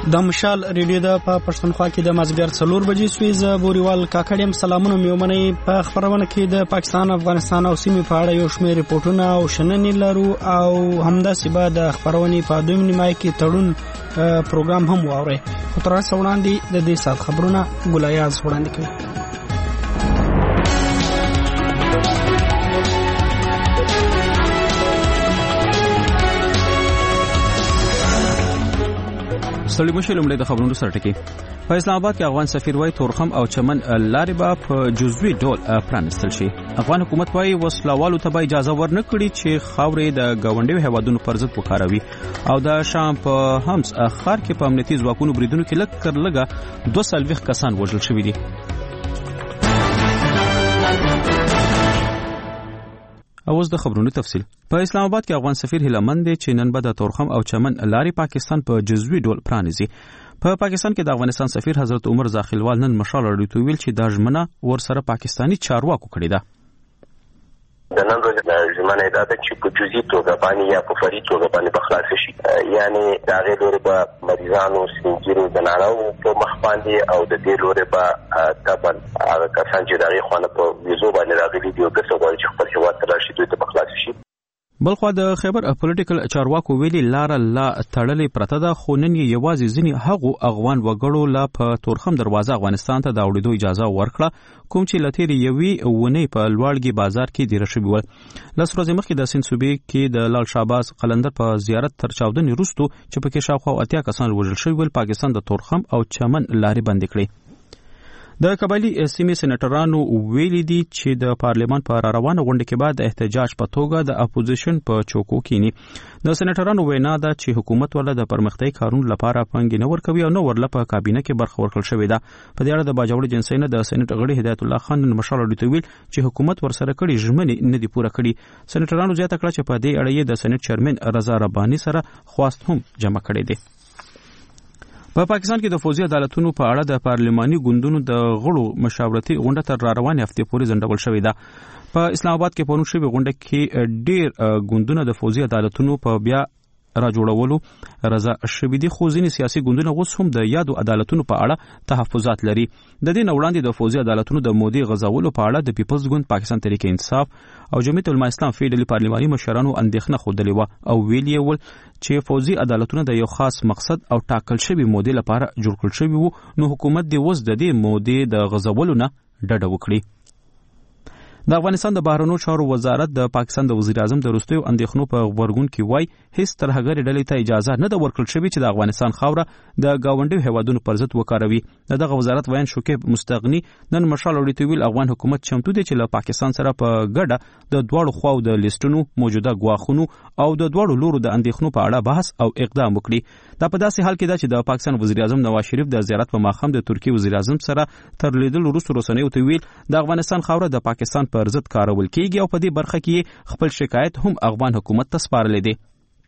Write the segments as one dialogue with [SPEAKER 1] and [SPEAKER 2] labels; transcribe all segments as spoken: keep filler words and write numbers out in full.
[SPEAKER 1] د مشال ریډیو د په پښتونخوا کې د مازیګر څلور بجې سوي ز بوريوال کاکړیم سلامونه میومنې په خبرونه کې د پاکستان افغانستان او سیمې په اړه یو شمېر ریپورتونه او شننې لرو او همداسې به د خبرونې په دویم نیمایي کې تړون پروګرام هم واوري. خو تر اوسه وړاندې د دې سات خبرونه ګلایاز وړاندې کوي.
[SPEAKER 2] سړي مشر لمړی د خبرونو سره ټکی. په اسلام آباد کې افغان سفیر وای تورخم او چمن لارې به په جزوي ډول پرانستل شي. افغان حکومت وای وسلوالو ته اجازه ورنه کړي چې خاورې د ګاونډي هیوادونو پر ضد وکاروي او د شام په همس خار کې په امنیتي ځواکونو بریدونو کې لږ تر لږه دوه سلويخ کسان وژل شوي دي. اوس د خبرونو تفصیل. په اسلام آباد کې افغان سفیر هیلمند دی چې نن به د تورخم او چمن لارې پاکستان په جزوي ډول پرانیزي. په پاکستان کې د افغانستان سفیر حضرت عمر زاخیلوال نن مشال اړیدو ویل چې دا ژمنه ورسره پاکستانی چارواکو کړې ده.
[SPEAKER 3] د نن ورځې ژمنه دا ده چې په جزئي توګه باندې یا په فري توګه باندې به خلاص شي، یعنی د هغې لورې به مریضانو سپینګیرو زنانو په مخ باندې او د دې لورې به طبعا هغه کسان چې د هغې خوا په ویزو باندې راغلي دي او ګسه غواړي چې خپل هېواد ته راشي دوی ته به خلاص شي.
[SPEAKER 2] بلخوا د خیبر پولیټیکل چارواکو ویلي لاره لا تړلې پرته ده، خو نن یې یوازې ځینې هغو افغان وګړو لا په تورخم دروازه افغانستان ته د اوړېدو اجازه ورکړه کوم چې له تېرې یوې اونۍ په لوړګي بازار کې دېره شوي ول. لس ورځې مخکې د سیند صوبې کې د لال شهباز قلندر په زیارت تر چاودنې وروستو چې پکې شاوخوا اتیا کسان وژل شوي ول پاکستان د تورخم او چمن لارې بندې کړې. د قبایلی سیمې سېنیټرانو ویلي دي چې د پارلمان په را روانه غونډه کې بعد احتجاج په توګه د اپوزیشن په چوکو کېني. د سېنیټرانو وینا ده چې حکومت ولله د پرمختیايي کارونو لپاره پنګې نه ورکوي او نه ورله په کابینه کې برخه ورکړل شوې ده. په دې اړه د باجوړ جنسي نه د سېنیټ غړي هدایت الله خان نن مشال اړیدو ویل چې حکومت ورسره کړي ژمنې نه دي پوره کړي. سېنیټرانو زیاته کړه چې په دې اړه یې د سېنیټ چیرمن رضا رباني سره خواست هم جمع کړی دی. په پا پاکستان کې د فوزي عدالتونو په اړه د پارلماني ګوندونو د غړو مشاورتي غونډه تر را روانې هفتې پورې ځنډول شوې ده. په اسلام آباد کې پرون شوې غونډه کې ډېر ګوندونه د فوزي عدالتونو په بیا را جوړولو رضا شوي دي، خو ځینې سیاسي ګوندونه اوس هم د یادو عدالتونو په اړه تحفظات لري. د دې نه وړاندې د فوزي عدالتونو د مودې غځولو په اړه د پیپلز ګوند، پاکستان تحریک انصاف او جمعیت علما اسلام فیډرالي پارلماني مشرانو اندېښنه ښودلې وه او ویل یې ول چې فوزي عدالتونه د یو خاص مقصد او ټاکل شوي مودې لپاره جوړ کړل شوي وو، نو حکومت دې اوس د دې مودې د غځولو نه ډډه وکړي. د افغانستان د بهرنیو چارو وزارت د پاکستان د وزیر اعظم د وروستیو اندېښنو په غبرګون کې وایي هیڅ ترهګرې ډلې ته اجازه نه ده ورکړل شوې چې د افغانستان خاوره د ګاونډیو هیوادونو پر ضد وکاروي. د دغه وزارت ویان شکیب مستغني نن مشال اړیدو ویل افغان حکومت چمتو دی چې له پاکستان سره په ګډه د دواړو خواو د لیستونو موجوده ګواښونو او د دواړو لورو د اندېښنو په اړه بحث او اقدام وکړي. دا په داسې حال کې ده چې د پاکستان وزیر اعظم نواز شریف د زیارت په ماښام د ترکیې وزیر اعظم سره تر لیدلو وروسته رسنیو ته ویل د افغانستان خاوره د پاکستان پر ضد کارول کیږي او په دې برخه کې خپل شکایت هم افغان حکومت ته سپارلی دی.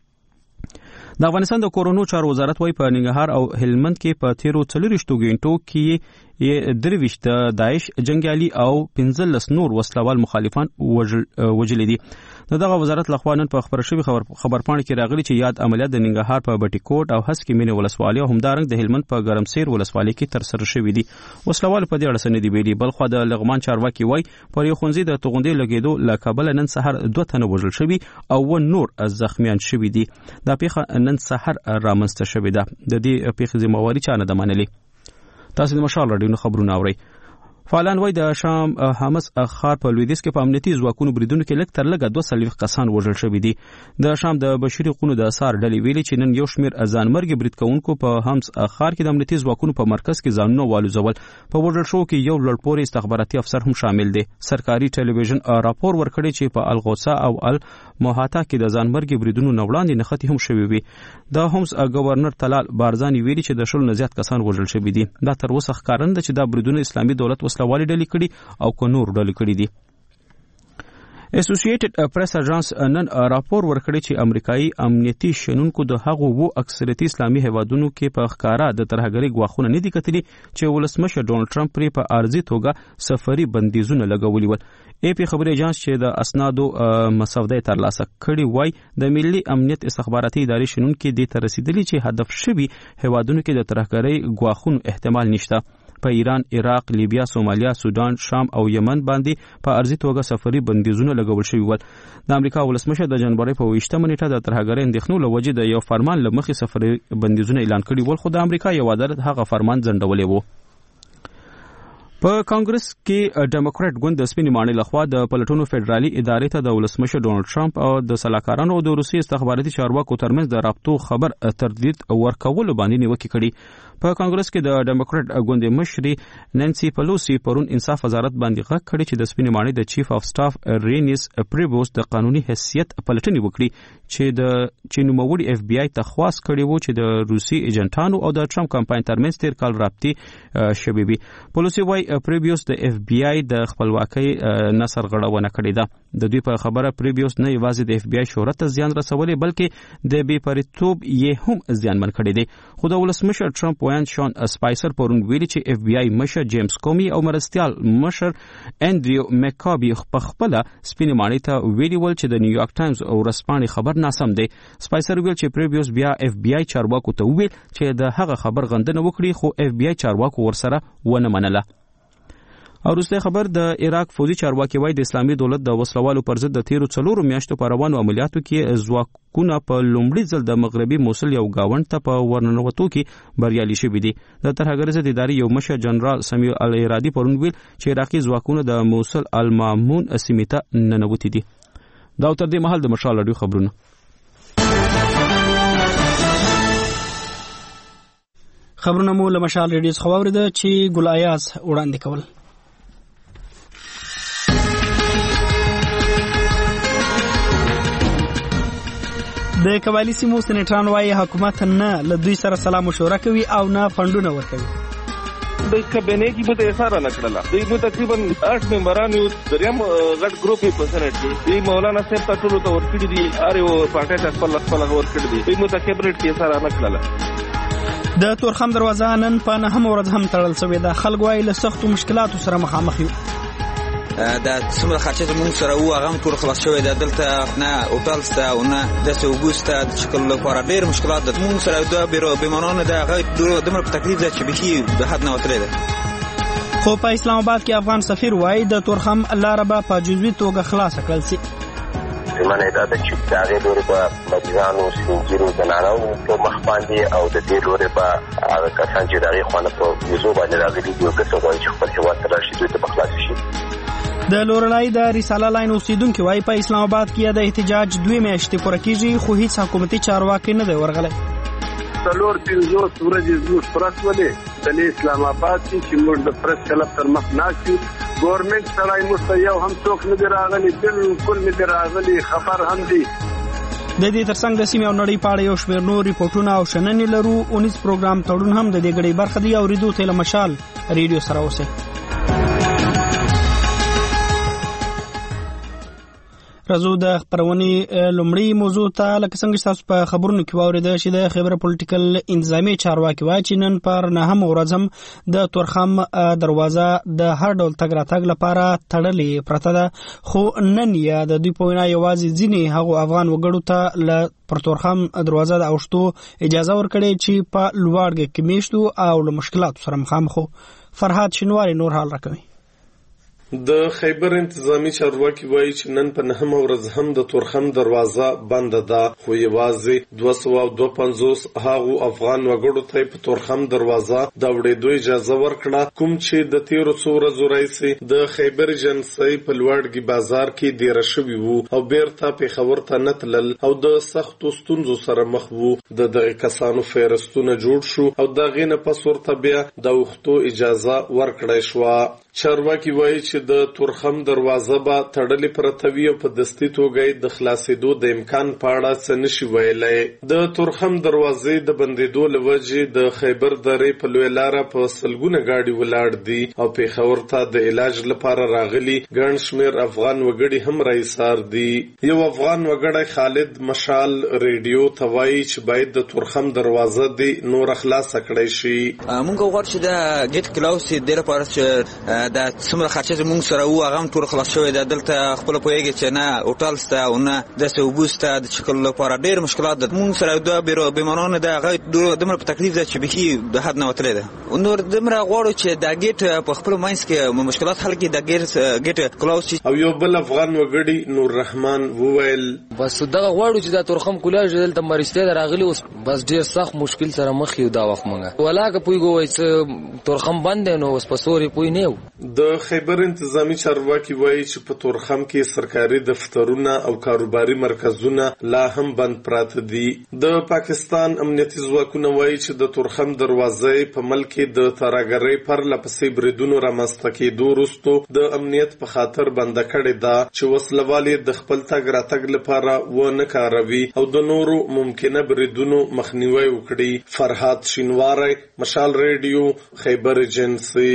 [SPEAKER 2] د افغانستان د کورونو چارو وزارت وايي په ننګرهار او هلمند کې په تیرو څلوېښتو غنټو کې درویشت د داعش جنګیالي او پنځلس نور وسلوال مخالفان وژلي دي. د دغه وزارت لخوا نن په خبر شوي خبر خبرپاڼه کې راغلي چې یاد عملیات د ننګرهار په بټي کوټ او هسکې مینې ولسوالۍ او همدارنګ د هلمند په ګرمسیر ولسوالۍ کې ترسره شوي دي. وسلوال په دې اړه څه نه دي ویلي. بلخوا د لغمان چارواکي وایي پر یو ښوونځي د توغندۍ لګېدو له کبله نن سهار دوه تنه وژل شوي او اووه نور زخمیان شوي دي. دا پیښه نن سهار رامنځته شوې ده. د دې پیښې ذمهواري چا نه ده منلې. تاسو د مشال راډیو خبرونه اورئ. فعالان وای د شام حمص خار په لویدیځ کې په امنیتي ځواکونو بریدونو کې لږ تر لږه دوه څلوېښت کسان وژل شوي دي. د شام د بشري قونو د اثار ډلې ویلي چې نن یو شمېر ځانمرګي برید کوونکو په حمص خار کې د امنیتي ځواکونو په مرکز کې ځانونه والوځول. په وژل شوو کې یو لوړپوړی استخباراتي افسر هم شامل دی. سرکاري ټلویزیون راپور ورکړی چې په الغوسه او المحاتا کې د ځانمرګي بریدونو نه وړاندې نښتې هم شوي وي. د حمص گورنر طلال بارزاني ویلي چې د شلو نه زیات کسان وژل شوي دي. دا تر اوسه ښکارنده چې دا بریدونه اسلامي دولت وسلوالې ډلې کړي او که نور ډلې کړي دي. اسوسییټډ پریس اژانس نن راپور ورکړی چې امریکایي امنیتي شنونکو د هغو وو اکثریتي اسلامي هیوادونو کې په ښکارا د ترهګرۍ ګواښونه نه دي کتلي چې ولسمشر ډونالډ ټرمپ پرې په عارضي توګه سفري بندیزونه لګولي ول. ای پی خبري اژانس چې د اسنادو مسوده ترلاسه کړي وای د ملي امنیت استخباراتي ادارې شنونکو دې ته رسیدلی چې هدف شوی هیوادونو کې د ترهګرۍ ګواښونو احتمال نشته. په ایران، عراق، لیبیا، سومالیا، سودان، شام او یمن باندې په ارزي توګه سفري بندیزونه لګول شوي ول. د امریکا ولسمشر د جنوري په ویشتمه نیټه د ترهګرۍ اندېښنو له وجې د یو فرمان له مخې سفري بندیزونه اعلان کړي ول، خو د امریکا یو عدالت هغه فرمان ځنډولی و. په کانګرس کې ډیموکراټ ګوند د سپینې ماڼۍ لخوا د پلټونو فدرالي ادارې ته د ولسمشر ډونالډ ټرمپ او د سلاکارانو او د روسي استخباراتي چارواکو ترمنځ د رابطو خبر تردید ورکولو باندې نیوکې کړي. په کانګرس کې د ډیموکراټ ګوند مشرې نانسي پلوسی پرون انصاف وزارت باندې غږ کړی چې د سپینې ماڼۍ د چیف اف سټاف رینیس پریبوس د قانوني حیثیت پلټنې وکړي چې د چې نوموړي اف بی آی ته خواست کړی وو چې د روسي ایجنټانو او د ټرمپ کمپاین ترمنځ تیر کال رابطې شوي وي. پلوسی وايي پریبیوس د اف بی آی د خپلواکۍ نصر غړونه کړې ده. د دوی په خبره پریبیوس نه یوازې د اف بی آی شهرت ته زیان رسولی بلکې د بې پریتوب یې هم زیانمن کړی دی. خو د ولسمشر ټرمپ ویاند شان سپایسر پرون ویلي چې اف بی آی مشر جیمز کومی او مرستیال مشر انډریو میکابي په خپله سپینې ماڼۍ ته ویلي ول چې د نیویارک ټایمز او ورځپاڼې خبر ناسم دی. سپایسر ویل چې پریبیوس بیا اف بی آی چارواکو ته وویل چې د هغه خبر غندنه وکړي، خو اف بی آی چارواکو ورسره ونه منله. او وروستی خبر د عراق فوجي چارواکي وایي د اسلامي دولت د وسلوالو پر ضد د تیرو څلورو میاشتو په روانو عملیاتو کې ځواکونه په لومړي ځل د مغربي موصل یو گاونډ ته په ورننوتو کې بریالي شوي دي. د ترهګرۍ ضد ادارې یو مشر جنرال سمیع العرادي پرون ویل چې عراقي ځواکونه د موصل المامون سیمې ته ننوتي دي. دا تر دې مهال د مشال راډیو خبرونه.
[SPEAKER 1] خبرونه مو له مشال راډیو څخه واورېده چې ګل ایاز وړاندې کول. د قبایلي سیمو سېنیټران وايي حکومت نه له دوی سره سلا مشوره کوي او نه فنډونه ورکوي.
[SPEAKER 4] د کابینې کې به اثر نه کړل. دوی مو تقریبا آठ ممبران یو دریم غټ ګروپ په سېنیټ کې دوی مولانا صاحب ته ټول ته ورکړي دي، اره او پارټي ته خپل خپل ورکړي دي. دوی مو د کابینټ کې اثر نه کړل.
[SPEAKER 1] د تورخم دروازه نن په نه هم ورځ هم تړل شوې ده. خلک وايي له سختو مشکلاتو سره مخامخ یو.
[SPEAKER 5] دا څومره خرچه مونږ سره وو هغه ټول خلاص شوی دی. دلته نه هوټل شته او نه داسې اوبه شته د شکل لپاره ډېر مشکلات ده. مونږ سره دوه بیمارانو ده هغه دومره په تکلیف ده چې بیخي د حد نه وتلی ده.
[SPEAKER 1] خو په اسلام آباد کې افغان سفیر وایي د تورخم لاره به په جزوي توګه خلاصه کړل شي.
[SPEAKER 3] زمانه دا چې د هغې لورې به مریضانو سپینګیرو زنانهو په مخ باندې او د دې لورې به هغه کسان چې د هغې خوا نه په ویزو باندې راغلي دي او ګټه غواړي چې خپل هېواد ته راشي دوی ته به خلاص شي.
[SPEAKER 1] د لورلای د رساله لاین اوسیدونکو وايي په اسلام آباد کې د احتجاج دوه میاشتې پوره کیږي خو هیڅ حکومتي چارواکي نه دی ورغلی.
[SPEAKER 6] څلور پنځوس ورځې زموږ پرس ولې د اسلام آباد چې موږ د پرس کلب تر مخ ناست یو. ګورنمنټ سړی موږ ته یو هم څوک نه دی راغلی، بالکل نه دی راغلی، خبر هم دی.
[SPEAKER 1] د دې ترڅنګ د سیمې او نړۍ په اړه یو شمېر نور ریپورټونه او شننې لرو. اونیز پروګرام تړون هم د دې غړي برخه دی. اورېدو ته له مشال ریډیو سره اوسئ. راځو د خبرونې لومړی موضوع ته. لکه څنګه چې تاسو په خبرونو کې واورېده چې د خیبر پولیټیکل انتظامی چارواکي وایي چې نن پر نهم ورځ هم د تورخم دروازه د هر ډول تګ راتګ لپاره تړلې پرته ده. خو نن یا د دوی په وینا یوازې ځینې هغو افغان وګړو ته له پر تورخم دروازه د اوښتو اجازه ورکړې چې په لوړګ کې میشتو او له مشکلاتو سره مخامخ. فرهاد شینواری نور حال راکوي.
[SPEAKER 7] د خیبر انتظامی چارواکي وایي چې نن په نهمه ورځ هم د تورخم دروازه بند ده، خو یوازې دوه سوه او دوه پنځوس هغو افغان وګړو ته په تورخم دروازه د وړېدو اجازه ورکړه کوم چې د تیرو څو ورځو راهیسې د خیبر ایجنسۍ په لوړګي بازار کې دیره شوي وو او بیرته پېښور ته نه تلل او د سختو ستونزو سره مخ وو. د دغه کسانو فهرستونه جوړ شو او د هغې نه پس ورته بیا د اوښتو اجازه ورکړی شوه. چارواکي وایي چې چې د تورخم دروازه به تړلې پرته وي او په دستي توګه د خلاصېدو د امکان په اړه څه نشي ویلی. د تورخم دروازې د بندېدو له وجې د خیبر درې په لویه لاره په سلګونه ګاډي ولاړ دي او پېښور ته د علاج لپاره راغلي ګڼ شمېر افغان وګړي هم راایسار دي. یو افغان وګړی خالد مشال ریډیو ته وایي چې باید د تورخم دروازه دې نوره خلاصه کړی شي.
[SPEAKER 5] مونږ غواړو چې د ګیټ کلاوس دې لپاره چې د څومره خرچه زموږ سره وو هغه هم ټول خلاص شوی ده. دلته خپله پوهېږي چې نه هوټل شته او نه داسې اوبه شته د څښلو لپاره ډېر مشکلات ده. مونږ سره دوه بیمارانو ده هغه دومره په تکلیف ده چې بیخي د حد نه وتلی ده. نور دومره غواړو چې دا ګیټ په خپلو منځ کې مشکلات حل کړي، د ګیټ کلاوس شي.
[SPEAKER 7] او یو بل افغان وګړي نور رحمان وویل
[SPEAKER 8] بس دغه غواړو چې دا تورخم کلاج دلته مرستې ده راغلي اوس بس ډېر سخت مشکل سره مخ یو دا وخت مونږ ولا که پوهېږو وایي څه تورخم بند دی نو اوس په سوري پوه نه یو.
[SPEAKER 7] د خیبر انتظامی چارواکي وایي چې په تورخم کې سرکاري دفترونه او کاروباري مرکزونه لا هم بند پراته دي. د پاکستان امنیتي ځواکونه وایي چې د تورخم دروازې په ملک کې د ترهګرۍ پرله پسې بریدونو رامنځته کېدو وروسته د امنیت په خاطر بنده کړې ده چې وسلوال د خپل تګ راتګ لپاره ونه کاروي او د نورو ممکنه بریدونو مخنیوي وکړي. فرهاد شینواری، مشال ریډیو، خیبر ایجنسی.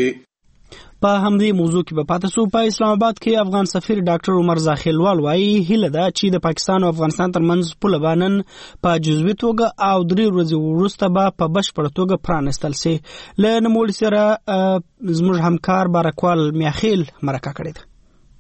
[SPEAKER 1] په همدې موضوع کې به پاتې شو. په اسلام آباد کې افغان سفیر ډاکټر عمر زاخیلوال وایي هیله ده چې د پاکستان او افغانستان ترمنځ پوله به نن په جزوي توګه او درې ورځې وروسته به په بشپړه توګه پرانیستل سي. له نوموړي سره زموږ همکار بارکوال میاخیل مرکه کړې ده.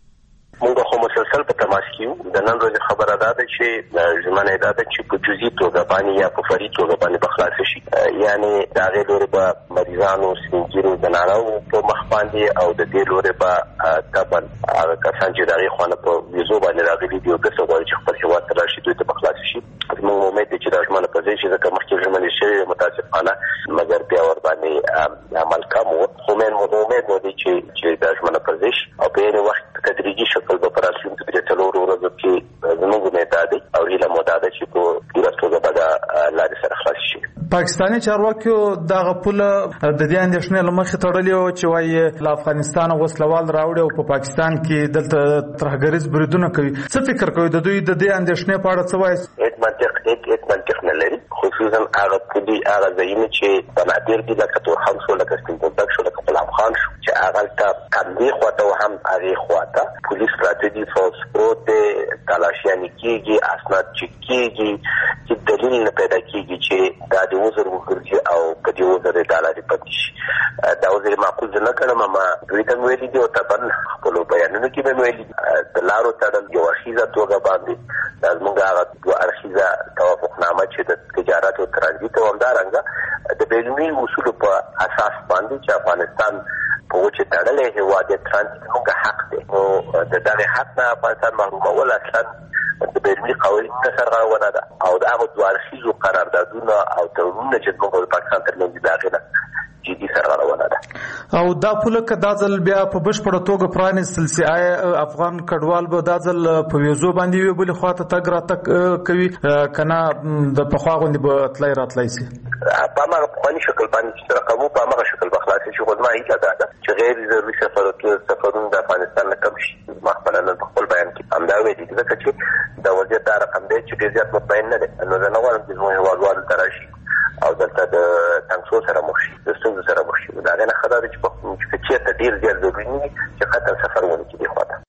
[SPEAKER 3] موږ خو مسلسل په تماس کې یو. د نن ورځې خبره دا ده چې ژمنه یې دا ده چې په جزئي توګه باندې یا په فرعي توګه باندې به خلاص شي. یعنې د هغې لورې به مریضانو، سپین ږیرو، زنانهو په مخ باندې او د دې لورې به طبعا هغه کسان چې د هغې خوا نه په ویزو باندې راغلي دي او داسې غواړي چې خپل هېواد ته راشي دوی ته به خلاص شي. زموږ امید دی چې دا ژمنه په ځای شي ځکه مخکې ژمنې شوې متاسفانه مګر بیا ورباندې عمل کم و. خو امید مو دی چې دا ژمنه په ځای شي او په یعنې وخت په تدریجي شکل به په راتلونکي کې څلورو ورځو کې زموږ امید دا دی او هیله مو دا ده چې په پوره توګه به دا لارې سره خلاص شي.
[SPEAKER 9] پاکستاني چارواکیو دغه پوله د دې اندېښنې له مخې تړلې وه چې وایي له افغانستانه وسلوال راوړي او په پاکستان کې دلته ترهګریز بریدونه کوي. څه فکر کوي د دوی د دې اندېښنې په اړه څه وایي؟
[SPEAKER 3] هیڅ منطق هیڅ منطق نه لري، خصوصا هغه پولي هغه ځایونه چې بنادر دي لکه تورخم شو، لکه سپین بولدک شو، لکه غلام خان شو چې هغلته همدې خوا ته هم هغې خوا ته پولیس پراته دي، فوج پروت دی، تلاشیانې کېږي، اسناد چک کېږي چې دلیل نه پیدا کېږي چې دا د وزر وګرځي او په دې وزر یې دا لارې پاتې شي. دا وزر معقول زه نه کړم، ما دوی ته مې ویلي دي او طبعا خپلو بیانونو کې مې ویلي دي د لارو تړل یو اړخیزه توګه باندې دا زموږ هغه دوه اړخیزه توافقنامه چې د تجارت او ترانزیت او همدارنګه د بینالمللي اصولو په اساس باندې چې افغانستان په وچه تړلی هېواد دی، ترانزیت زموږ حق دی نو د دغې حق نه افغانستان محرومول اصلا د بینالمللي قوانینو نه سرغړونه ده او د هغو دوه اړخیزو قراردادونه او تړونونه چې زموږ او د پاکستان ترمنځ دي د هغې نه جدي سرغړونه ده.
[SPEAKER 9] او دا پوله که دا ځل بیا په بشپړه توګه پرانیستل سي، آیا افغان کډوال به دا ځل په ویزو باندې وي بلې خوا ته تګ راتګ کوي که نه د پخوا غوندې به تلی راتلی سي؟
[SPEAKER 3] په هماغه پخواني شکل باندې چې رقم په هماغه شکل به خلاص شي. خو زما هیله دا ده چې غیر ضروري سفرونه د افغانستان نه کم شي. ما خپله نن په خپل بیان کې همدا ویلي دي ځکه چې د وضعیت دا رقم دی چې ډېر زیات مطمئن نه دی. نو زه نه غواړم چې زموږ هېوادوالو ته راشي او دلته د تنګسو سره مخ شي، د ستونزو سره مخ شي. د هغې نه ښه دا ده چې چېرته ډېر زیات ضروري نه وي چې قطعا سفر ونه کړي دې خوا ته.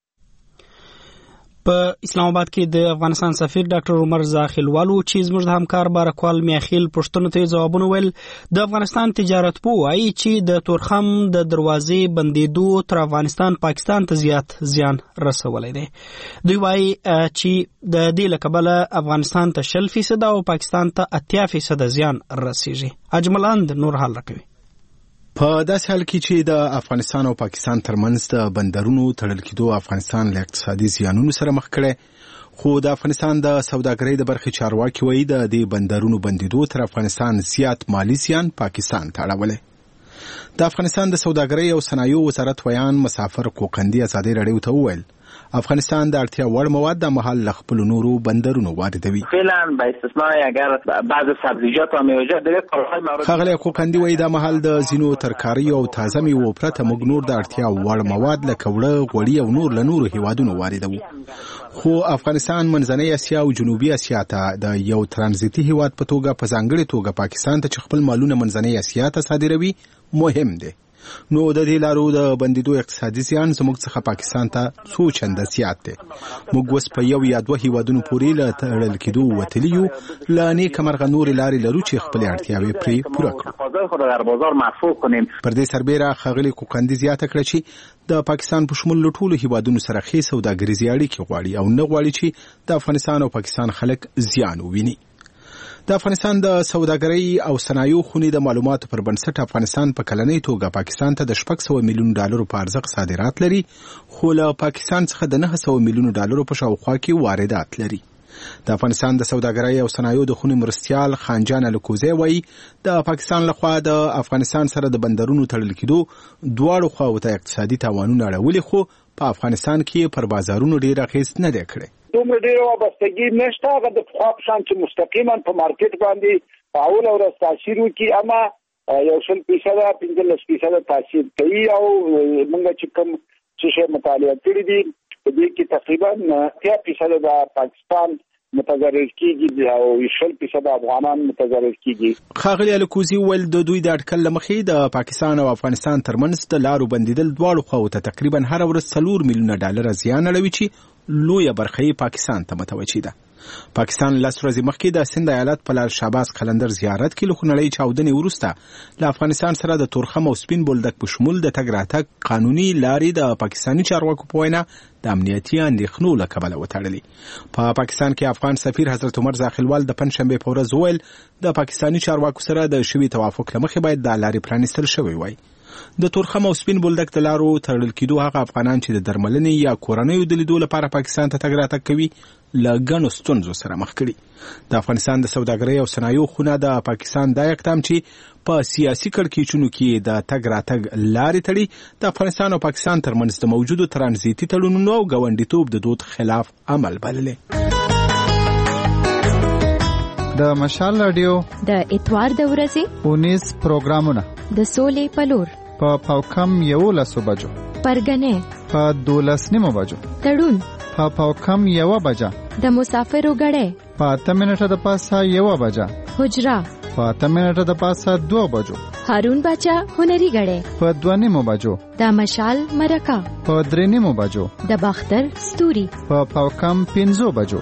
[SPEAKER 1] په اسلام آباد کې د افغانستان سفیر ډاکټر عمر زاخیلوالو چې زموږ د همکار بارکوال میاخیل پوښتنو ته ځوابونه ویل. د افغانستان تجارت پوه وایي چې د تورخم د دروازې بندېدو تر افغانستان پاکستان ته زیات زیان رسولی دی. دوی وایي چې د دې له کبله افغانستان ته شل فیصده او پاکستان ته اتیا فیصده زیان رسیږي. اجملاند نور حال راکوي.
[SPEAKER 10] په داسې حال کې چې د افغانستان او پاکستان ترمنځ د بندرونو تړل کېدو افغانستان له اقتصادي زیانونو سره مخ کړی، خو د افغانستان د سوداګرۍ د برخې چارواکي وایي د دې بندرونو بندېدو تر افغانستان زیات مالي زیان پاکستان ته اړولی. د افغانستان د سوداګرۍ او صنایعو وزارت ویان مسافر کوکندي ازادي راډیو ته وویل افغانستان د اړتیا وړ مواد د محل له خپلو نورو بندرونو واردوي.
[SPEAKER 11] فعلا به استثناء اگر بعض سبزیجات و میوه‌جات دیگه کالای مورد
[SPEAKER 10] ښاغلی حقوقندي وایي د محل د ځینو ترکاریو او تازه میوو پرته موږ نور د اړتیا وړ مواد لکه وړه غوړي او نور له نورو هیوادونو واردوو. خو افغانستان منځنۍ اسیا او جنوبي اسیا ته د یو ترانزیتي هیواد په توګه په ځانګړې توګه پاکستان ته چې خپل مالونه منځنۍ اسیا ته صادروي مهم دی. نو د دې لارو د بندیدو اقتصادي زیان زموږ څخه پاکستان ته څو چنده زیات دی. موږ اوس په یو یا دوه هیوادونو پورې له تړل کېدو وتلي یو، له نیکه مرغه نورې لارې لرو چې خپلې اړتیاوې پرې پوره کړو. پر دې سربیره ښاغلي حقوقندي زیاته کړه چې د پاکستان په شمول له ټولو هیوادونو سره ښې سوداګریزې اړیکې غواړي او نه غواړي چې د افغانستان او پاکستان خلک زیان وویني. د افغانستان د سوداګرۍ او صنایعو خونې د معلوماتو پر بنسټ افغانستان په کلنۍ توګه پاکستان ته د شپږ سوه میلیون ډالرو په ارزښت صادرات لري، خو له پاکستان څخه د نهه سوه میلیونو ډالرو په شاوخوا کې واردات لري. د افغانستان د سوداګرۍ او صنایعو د خونې مرستیال خانجان الکوزی وایي د پاکستان لخوا د افغانستان سره د بندرونو تړل کېدو دواړو خواو ته اقتصادي تاوانونه اړولي، خو په افغانستان کې پر بازارونو ډېر اغېز نه دی کړی.
[SPEAKER 12] دومره ډېره وابستګي نشته، هغه د پخوا په شان چې مستقیما په مارکیټ باندې په اول ورځ تاثیر وکړي، اما یو سل فیصده پنځلس فیصده تاثیر کوي. او موږ چې کوم څه شی مطالعه کړي دي په دې کې تقریبا اتیا فیصده د پاکستان متضرر کیږي او شل فیصد افغانان متضرر کیږي.
[SPEAKER 10] ښاغلي الکوزي ویل د دوی د اټکل له مخې د پاکستان او افغانستان ترمنځ د لارو بندیدل دواړو خواو ته تقریبا هر ورځ څلور میلیونه ډالره زیان اړوي چې لویه برخه یې پاکستان ته متوجه ده. پاکستان لس ورځې مخکې د سند ایالت په لال شهباز قلندر زیارت کې له خونړۍ چاودنې وروسته له افغانستان سره د تورخم او سپین بولدک په شمول د تګ راتګ قانوني لارې د پاکستاني چارواکو په وینا د امنیتي اندېښنو له کبله وتړلې. په پاکستان کې افغان سفیر حضرت عمر زاخیلوال د پنجشنبې په ورځ وویل د پاکستاني چارواکو سره د شوي توافق له مخې باید دا لارې پرانیستل شوی وای. د تورخم او سپین بولدک د لارو تړل کېدو هغه افغانان چې د درملنې یا کورنیو د لیدو لپاره پاکستان ته تګ راتګ کوي له ګڼو ستونزو سره مخ کړي. د افغانستان د سوداګرۍ او صنایعو خونه د پاکستان دا اقدام چې په سیاسي کړکېچونو کې د تګ راتګ لارې تړي د افغانستان او پاکستان ترمنځ د موجودو ترانزیتي تړونونو او ګاونډیتوب د دود خلاف عمل بللې.
[SPEAKER 13] د مشال رادیو
[SPEAKER 14] د اتوار د ورځې
[SPEAKER 13] اونیز پروګرامونه
[SPEAKER 14] د سولې پلور
[SPEAKER 13] په پاوکم یولسو بجو،
[SPEAKER 14] پرګنې
[SPEAKER 13] په دولس نیمو بجو،
[SPEAKER 14] تړون
[SPEAKER 13] په پاوکم یوه بجه،
[SPEAKER 14] د مسافرو غړې
[SPEAKER 13] په اته منټه د پاسه یوه بجه،
[SPEAKER 14] حجرا
[SPEAKER 13] په اته منټه د پاسه دوه بجو،
[SPEAKER 14] هارون باچا هنري غړې
[SPEAKER 13] په دوه نیمو بجو،
[SPEAKER 14] د مشال مرکه
[SPEAKER 13] په درې نیمو بجو،
[SPEAKER 14] د باختر ستوري
[SPEAKER 13] په پاوکم پنځو بجو.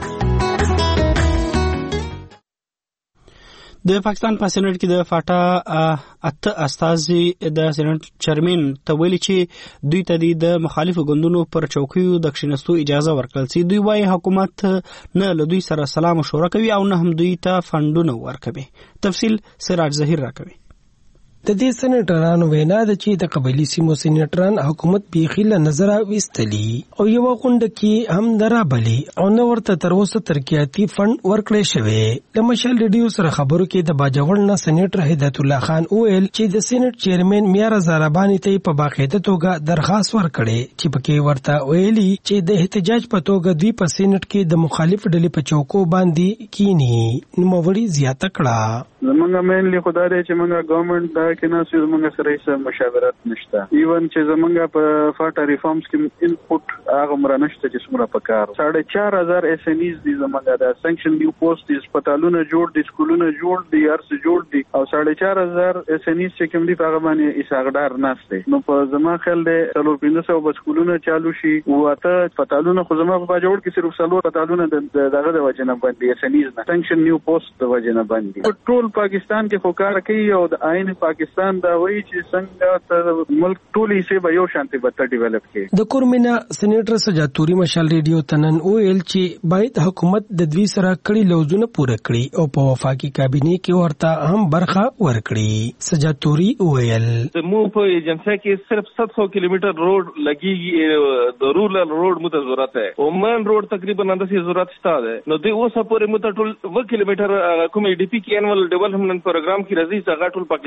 [SPEAKER 1] د پاکستان په سېنات کې د فاټا اته استازي د سېنات چیرمن ته ویلي چې دوی ته د مخالفو ګوندونو پر چوکیو د کښینستو اجازه ورکړل سي. دوی وايي حکومت نه له دوی سره سلام مشوره کوي او نه هم دوی ته فندونه ورکوي. تفصیل سراج ظهیر راکوي.
[SPEAKER 15] د دې سېنیټرانو وینا ده چې د قبایلی سیمو سېنیټران حکومت بیخي له نظره ویستلی او یو غونډه کې هم درابلی او نو ورته تر اوسه ترقیاتي فند ورکړی شوی. د مشال ریډیو سره خبرو کې د باجوړ نه سېنیټر هدایت الله خان ویل چې د سېنیټ چیرمن میار زاربانی ته په باقاعده توګه درخواست ورکړي چې پکې ورته ویلي چې د احتجاج په توګه دوی په سېنیټ کې د مخالف ډلې په چوکو باندې کینی نو موري زیاته کړه.
[SPEAKER 16] زمونږ مینلی خدای دې چې موږ ګورنمنت دا کې نه سې موږ سره هیڅ مشاورت نشته. ایون چې زمونږ په فاټا ریفارمز کې انپوټ هغه مر نشته چې څومره پکار. ساڑھے چار هزار ایس ان ایز دي زمونږ د سانکشن نیو پوسټ دي، هسپتالونه جوړ دي، سکولونه جوړ دي، ارس جوړ دي او ساڑھے چار هزار ایس ان ایز چې کوم دي هغه باندې اساغدار نشته. نو په زما خیال دې څلور پنځه سوه سکولونه چالو شي او اته هسپتالونه خو زما په جوړ کې صرف څلور هسپتالونه دغه د وجنه باندې ایس ان ایز نه سانکشن نیو پوسټ د وجنه باندې ټول پاکستان کې خوکار کوي او د آئین پاکستان دا وایي چې څنګه ته ملک ټولي سه به یو شانتي بته ډیولپ کړي.
[SPEAKER 15] د کورمینا سېنیټر سجاتوري مشال ریډیو تنن ویل چې باید حکومت د دوی سره کړي لوزونه پوره کړي او په وفاقي کابینه کې ورته هم برخه ورکړي. سجاتوري ویل
[SPEAKER 4] مو په ایجنسی کې صرف سات سو کیلومتر روډ لګي، د رورل روډ مو ته ضرورت ہے او مین روډ تقریبا اندازې ضرورت شته نو دوی اوسه پورې مو ته ټول و کیلومتر کوم ای ډی پی کې انوال ډیولپمنٹ پروګرام کې راځي چې ټول پاکستان کې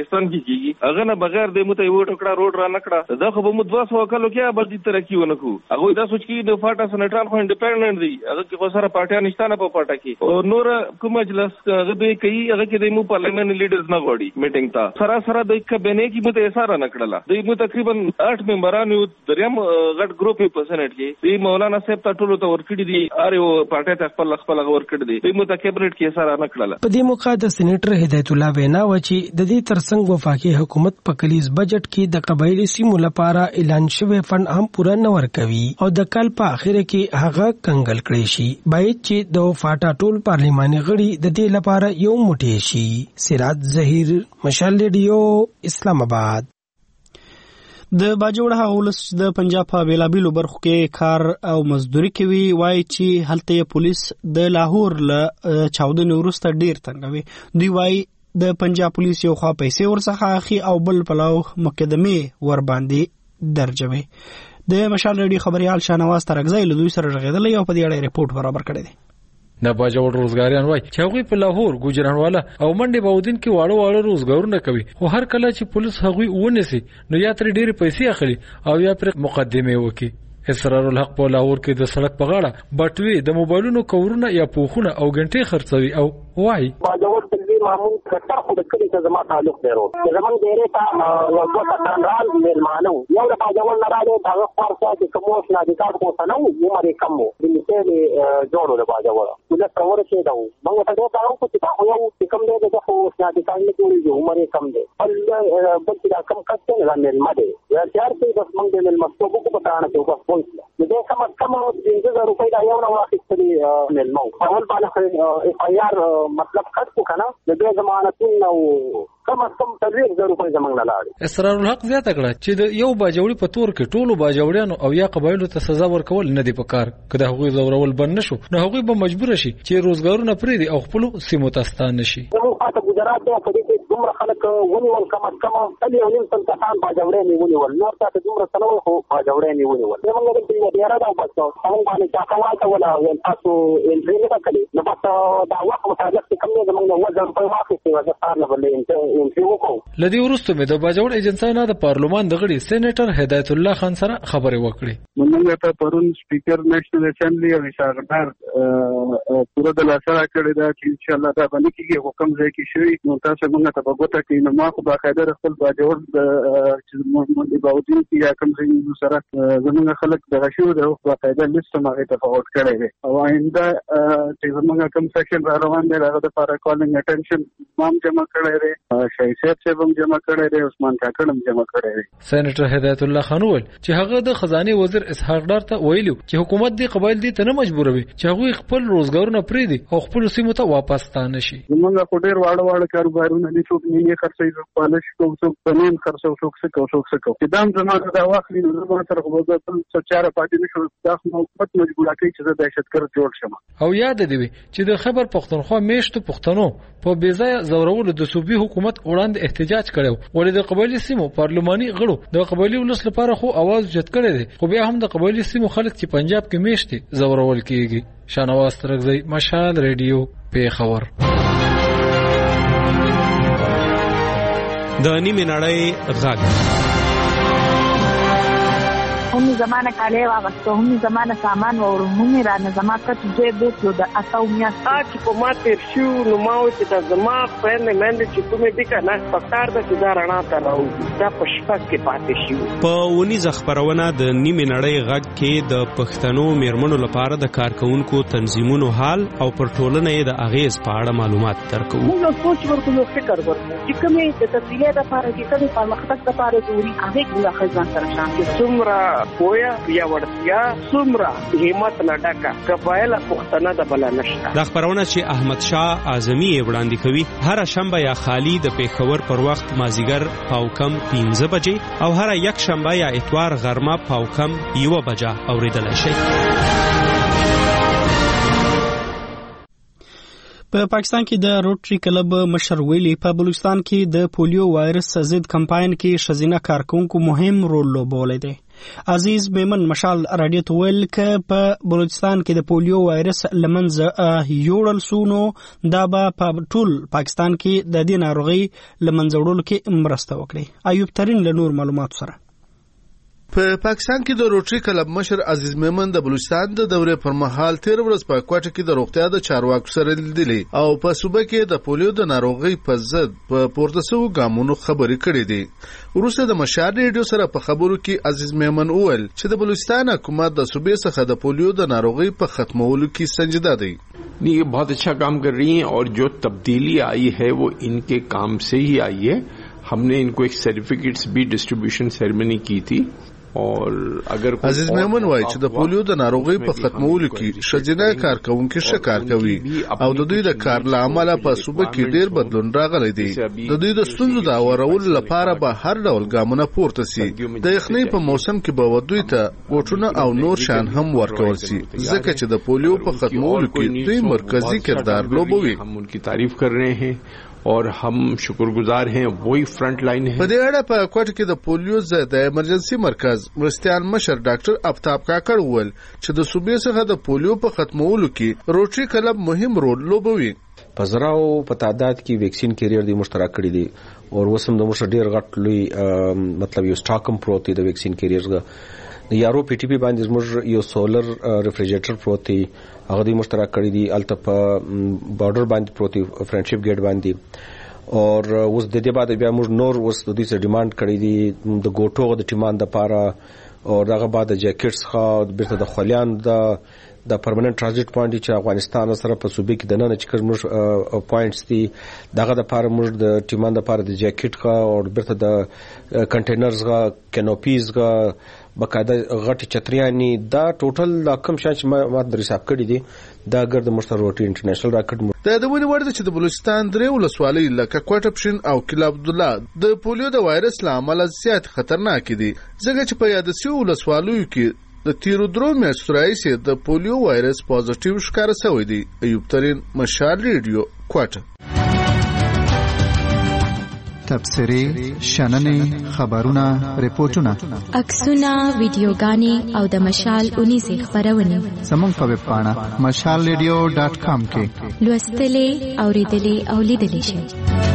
[SPEAKER 4] کیږي هغه نه بغیر د مته یو ټکړه روډ را نکړه دا خو به مو دوه سوه کالو کې به دې ترقی ونکو هغه دا سوچ کې د فاټا سنټرال خو انډیپندنت دی هغه کې خو سره پارټیا نشته نه په پټه کې او نور کوم مجلس هغه دوی کوي هغه کې د مو پارلیمنت لیډرز نه غوړي میټینګ ته سره سره د کابینه کې مته اشاره نکړه دوی مو تقریبا آठ ممبران یو دریم غټ ګروپ په سنټ کې دی مولانا صاحب ته ټولو ته ورکړي دي اره او پارټیا ته خپل خپل ورکړي دي دوی مو ته کابینټ کې اشاره نکړه
[SPEAKER 15] په دې موقع د سېنیټر هدایت الله وینا و چې د دې ترڅنګ وفاقي حکومت په کلیز بجټ کې د قبایلی سیمو لپاره اعلان شوی فند هم پوره نه ورکوي او د کال په اخر کې هغه کنګل کړی شي باید چې د فاټا ټول پارلیماني غړي د دې لپاره یو موټی شي. سراج ظهیر، مشال ریډیو، اسلام آباد.
[SPEAKER 1] د باجوړه ولس د پنجاب په بیلابیلو برخو کې کار او مزدوري کوي وایي چې هلته پولیس د لاهور له چاودنې وروسته ډیر تنګوي. دوی وایي د پنجاب پولیس یو خوا پیسې ورڅخه اخی او بل پلاو مقدمه ور باندې درجوي. د مشال ریډیو خبريال شاهنواز ترغزی له دوی سره غږیدلی او په دې اړه ریپورت برابر کړی دی.
[SPEAKER 17] د باجوړ روزګاریان وای چې هغوی په لاهور ګوجرانواله او منډي باودین کې واړه واړه روزګارونه کوي خو هر کله چې پولیس هغوی ونیسي نو یا تر ډېرې پیسې اخلي او یا پر مقدمه وکي. اسرار الحق په لاهور کې د سړک په غاړه بټوي د موبایلونو کورونه یا پوخونه او غنټې خرڅوي او وای
[SPEAKER 18] باجوړ تلوي معمول کټه خو د کلی څخه زما تعلق دی ورو زمون ډېرې تا یو څو کتانرال مېلمانو یو د باجوړ نه راځي هغه خورڅه چې کوموس نه د کار کو سنو یو مری کمو د مثال جوړو د باجوړ د څور شي دا موږ ته دا کارو چې تا یو کم دی د خو نه د کار نه کوي یو مری کم دی بل بل چې کم کټه نه مېلمه دی یا چار په بس موږ د مېلمستو کو په تاړه کې بس د دې کم کم د زر روپۍ دا یو نه واخیستلې مېلمو اول باندې اف آی آر مطلب کټ کو کنه د دې ضمانتون او کم کم تلویر زر روپۍ زمنګ نه لاړ.
[SPEAKER 17] اسرار الحق زیاته کړه چې د یو باجوړي په تور کې ټولو باجوړیانو او یا قبایلو ته سزا ورکول نه دی پکار کله هغوی زورول بند نشو نو هغوی به مجبور شي چې روزګارونه پرې دي او خپل سیمو ته ستانه شي.
[SPEAKER 18] نو پاته ګجرات ته په دې کې دومره خلک ونیول کم کم تلې او نیم څنګه کسان باجوړي نیولې نور ته دومره سلو خو باجوړي نیولې ول موږ د دې ډیره دا بس هغه باندې چاکواته ولا ول تاسو انټری نه کړی نو بس دا وخت مطابق کوم نه موږ وځم په واقع کې وځه پارل ولې انټری وکړو.
[SPEAKER 17] لدی ورستو مې د باجوړ ایجنسانو د پارلمان د غړي سېنیټر هدایت الله خان سره خبرې وکړې.
[SPEAKER 16] موږ ته پرون سپیکر نېشنل اسمبلی او شاګردار پوره د لاسه کړی دا چې ان شاء الله دا باندې کېږي حکم ځای کې شوی نو تاسو موږ ته وګورئ چې نو ما خو باقاعده خپل باجوړ چې موږ د باودین کې یا کوم ځای سره زموږ خلک د غشو د باقاعده لیست ماغه ته فورورډ کړی دی او آینده چې زموږ کوم سیکشن را روان دی هغه د لپاره کالینګ اټینشن مام جمع کړی دی شایسته چې هم جمع کړی دی عثمان کاکړ هم جمع کړی دی.
[SPEAKER 17] سېنیټر هدایت الله خان وویل چې هغه د خزانه وزیر اسحاق ډار ته ویلو چې حکومت دې قبایل دې ته نه مجبوروي چې هغه خپل روزګارونه پرې دي او خپل سیمو ته واپس ستانه شي.
[SPEAKER 16] موږ خو ډېر واړه واړه کاروبارونه دي څوک نیمه خرڅوي څوک پالش کوي څوک پنیم خرڅوي څوک څه کوي څوک څه کوي چې دام زمانه دا واخلي نو زموږ سره خو به څه چاره پاتې نشو دا حکومت مجبور کوي چې د دهشتګرد جوړ شمه.
[SPEAKER 17] او یاد دی چې د خبر پښتونخوا میشتو پښتنو په بیځای زورولو د صوبې حکومت وړاندې احتجاج کړو ولې د قبایلی سیمو پارلماني غړو د قبایلی ولس لپاره خو आवाज جوت کړی دی خو بیا هم د قبایلی سیمو خلک چې پنجاب کې میشتي زورول کیږي. شاهنواز ترغزی، مشال ریډیو، پیښور.
[SPEAKER 2] د نیمه نړۍ غږ
[SPEAKER 19] هم زمانه کاله واغسته هم زمانه سامان او هم رانه زما کټ دې بوتلو د اتاو میا
[SPEAKER 20] چې په ماته شو نو ما و چې د زما په نه مند چې کومه دي کنه پکار د چې دا رڼا ته راو دا په شپه کې پاتې شو.
[SPEAKER 2] په ونی زخبرونه د نیمه نړۍ غږ کې د پښتنو میرمنو لپاره د کارکونکو تنظیمونو حال او پر ټولنه یې د اغیز په اړه معلومات درکو.
[SPEAKER 20] موږ سوچ ورکو فکر ورکو چې کومه د تفصیلات لپاره چې کومه پرمختګ لپاره ضروري هغه موږ خزان سره شامل څومره پویا یا ورتیا څومره همت نه ډکا قبایل پښتنه د بل نشته.
[SPEAKER 2] د خبرونه چې احمد شاه اعظمي وړاندې کوي هر شنبه یا خالی د پیښور پر وخت مازیګر پاو کم پنځه بجې او هر یک شنبه یا اتوار غرمه پاو کم یو بجه اوریدل شي.
[SPEAKER 1] په پاکستان کې د روټري کلب مشر ویلي په بلوچستان کې د پولیو وایرس ضد کمپاین کې ښځینه کارکونکو مهم رول لوبولی دی. عزیز میمن مشال رادیو ته ویل که په بلوچستان کې د پولیو وایرس لمنځه یوړل سو نو دا به په ټول پاکستان کې د دې ناروغۍ لمنځه وړلو کې مرسته وکړي. ایوب ترین له نور معلوماتو سره.
[SPEAKER 21] په پاکستان کې د روټري کلب مشر عزیز میمن د بلوچستان د دورې پر مهال تیر ورځ په کوټه کې د روغتیا د چارواکو سره لیدلې او په صوبه کې د پولیو د ناروغۍ په ضد په پورته شوو ګامونو خبرې کړې دي. وروسته د مشال ریډیو سره په خبرو کې عزیز میمن وویل چې د بلوچستان حکومت د صوبې څخه د پولیو د ناروغۍ په ختمولو کې سنجیده دی.
[SPEAKER 22] ये बहुत अच्छा काम कर रही हैं और जो तब्दीली आई है वो इनके काम से ही आई है. हमने इनको एक सर्टिफिकेट्स भी डिस्ट्रीब्यूशन सेरेमनी की थी.
[SPEAKER 21] عزیز میمن وایي چې د پولیو د ناروغۍ په ختمولو کې ښځینه کارکوونکي ښه کار کوي او د دوی د کار له امله په صوبه کې ډېر بدلون راغلی دی. د دوی د ستونزو د هوارولو لپاره به هر ډول ګامونه پورته سي. د یخنۍ په موسم کې به دوی ته بوټونه او نور شیان هم ورکول سي ځکه چې د پولیو په ختمولو کې دوی مرکزي کردار لوبوي.
[SPEAKER 22] हम उनकी तारीफ कर रहे हैं और हम शुक्रगुजार हैं. वही फ्रंट लाइन है.
[SPEAKER 21] په دې اړه په کوټه کې د پولیو ضد د ایمرجنسي مرکز مرستیال مشر ډاکټر افتاب کاکړ وویل چې د صوبې څخه د پولیو په ختمولو کې روټري کلب مهم رول لوبوي.
[SPEAKER 23] په زراو په تعداد کې ویکسین کیریئر دی مشترک کړی دي او وسم د مشر ډیر غټ لوی مطلب یو سټاکم پروت دی د ویکسین کیریئرز د یارو پی ټی پی باندې زموږ یو سولر ریفریجریټر پروت دی هغه دی مشترک کړی دی الته په بارډر باندې پروت دی فرندشپ گیټ باندې اور اوس د دې بعد بیا موږ نور اوس د دې څخه ډیماند کړی دی د ګوټو د ټیمان د پاره او دغه بعد جاکټس خو بیرته د خلیان د د پرمننت ترانزیت پوینټ چې افغانستان سره په صوبې کې د نن چې کوم پوینټس دي دغه د پاره موږ د ټیمان د پاره د جاکټ خو او بیرته د کنټینرز غا کینوپیز غا بقاعده غټي چتریانی دا ټوټل د کم شان چې ما د حساب کړی دي دا ګرد مشتر روټي انټرنیشنل راکټ
[SPEAKER 21] د دونی ورته چې د بلوچستان درې ولسوالۍ لکه کوټه پښین او کلا عبد الله د پولیو د وایرس لامل زیات خطرناک دي ځکه چې په یاد سیو ولسوالیو کې د تیرو درو میاشتو راهیسې د پولیو وایرس پازیټیو ښکاره شوی دی. ایوب ترین مشال ریډیو کوټه.
[SPEAKER 13] تبصرې شننې خبرونه ریپورتونه
[SPEAKER 14] عکسونه ویډیوګانې او د مشال اونیزې خبرونه
[SPEAKER 13] زموږ په ویب پاڼه مشال ریډیو ډاټ کام کې
[SPEAKER 14] لوستلې اوریدلې او لیدلې شئ.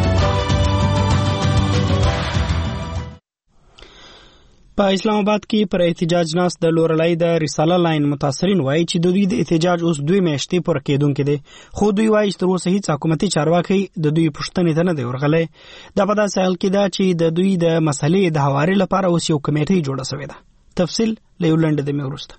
[SPEAKER 1] په اسلام آباد کې پر احتجاج ناس د لورلای د رساله لاین متاثرین وایي چې د دوی د احتجاج اوس دوی میاشتې پر کېدونکې دي خو دوی وایي چې تر اوسه هیڅ حکومتي چارواکي د دوی پوښتنې ته نه دی ورغلی. دا په داسې حال کې ده چې د دوی د مسلې د هواري لپاره اوس یو کمیټه جوړه شوې ده. تفصیل له یو لنډ دمې وروسته.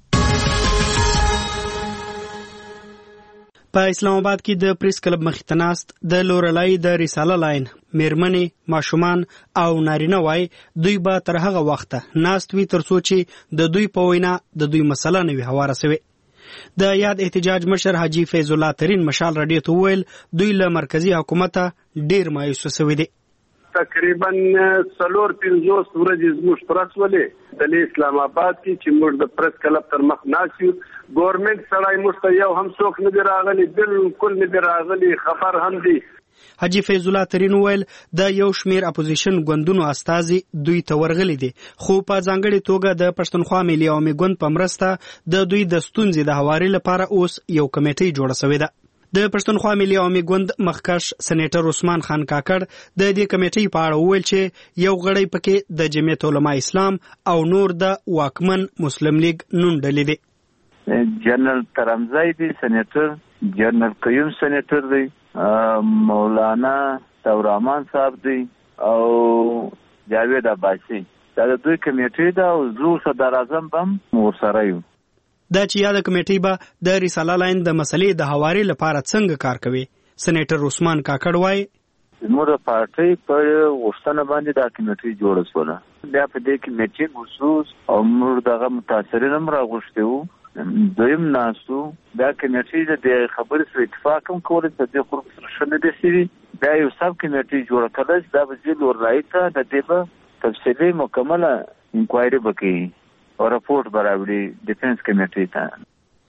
[SPEAKER 1] په اسلام آباد کې د پریس کلب مخې ته ناست د لورلای د رساله لاین میرمنې ماشومان او نارینه وای دوی به تر هغه وخته ناست وي تر څو چې د دوی په وینا د دوی مسله نه وي هواره سوې. د یاد احتجاج مشر حاجی فیض الله ترین مشال رادیو ته ویل دوی له مرکزی حکومت ډیر مایوسه سوي دي.
[SPEAKER 6] تقریبا څلور پنځوس ورځې زموږ پرس ولې د اسلام آباد کې چې موږ د پرس کلب تر مخ ناست یو ګورنمنت سړی موږ ته یو هم څوک نه دی راغلی بالکل نه دی راغلی خبر هم دی.
[SPEAKER 1] حاجی فیض الله ترین ویل د یو شمیر اپوزیشن ګوندونو استازي دوی ته ورغلي دي خو په ځانګړي توګه د پښتونخوا ملي عوامي ګوند په مرسته د دوی د ستونزې د هواري لپاره اوس یو کمیټه جوړه شوې ده. د پښتونخوا ملي عوامي ګوند مخکښ سېنیټر عثمان خان کاکړ د دې کمیټې په اړه وویل چې یو غړی پکې د جمعیت علماء اسلام او نور د واکمن مسلم لیگ نون ډلې دي.
[SPEAKER 24] جنرال ترمزای دی سېنیټر، جنرال قیوم سېنیټر دی، مولانا تورمان صاحب دی او جاوید عباسی. دا د دوی کمیټې ده او زه صدر اعظم بم ورسره یو.
[SPEAKER 1] دا چې یاد کمیټې به د رساله لاین د مسلې د هواري لپاره څنګه کار کوي. سېنیټر عثمان کاکړ وایي
[SPEAKER 24] زموږ د پارټۍ په غوښتنه باندې دا کمیټې جوړه شوله. بیا په دې کې میټینګ وشو او موږ دغه متاثرین هم راغوښتي وو دویم ناسو بیا کمیټې د خبرې سره اتفاق هم کولای چې د خلکو سره ښه نه دي شوي بیا یو سب کمیټې جوړه کړه چې دا به ځي لورلای ته د دې به تفصیلي مکمله انکوایري وکړي او رپورټ براوړي ډیفنس کمیټې ته.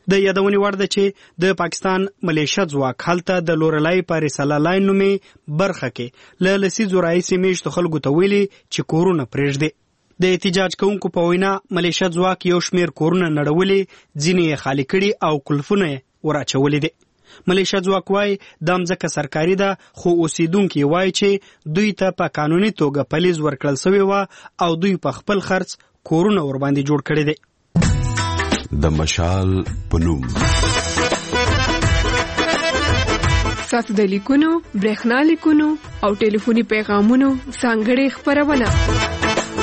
[SPEAKER 1] د یادونې وړ ده چې د پاکستان ملیشیا ځواک هلته د لورلای په رساله لاین نومې برخه کې له لسیزو راهیسې میشتو خلکو ته ویلي چې کورونه پرېږدي. د احتجاج کوونکو په وینا ملیشیا ځواک یو شمیر کورونه نړولي، ځینې یې خالي کړي او قلفونه یې وراچولي دي. ملیشیا ځواک وایي دا مځکه سرکاري ده، خو اوسیدونکي وایي چې دوی ته په قانوني توګه پلیز ورکړل سوی وه او دوی په خپل خرڅ کورونه ورباندې جوړ کړي دي.
[SPEAKER 5] د مشال پنوم
[SPEAKER 7] ستاسو د لیکونو، برېښنا لیکونو او ټلیفوني پیغامونو ځانګړې خپرونه.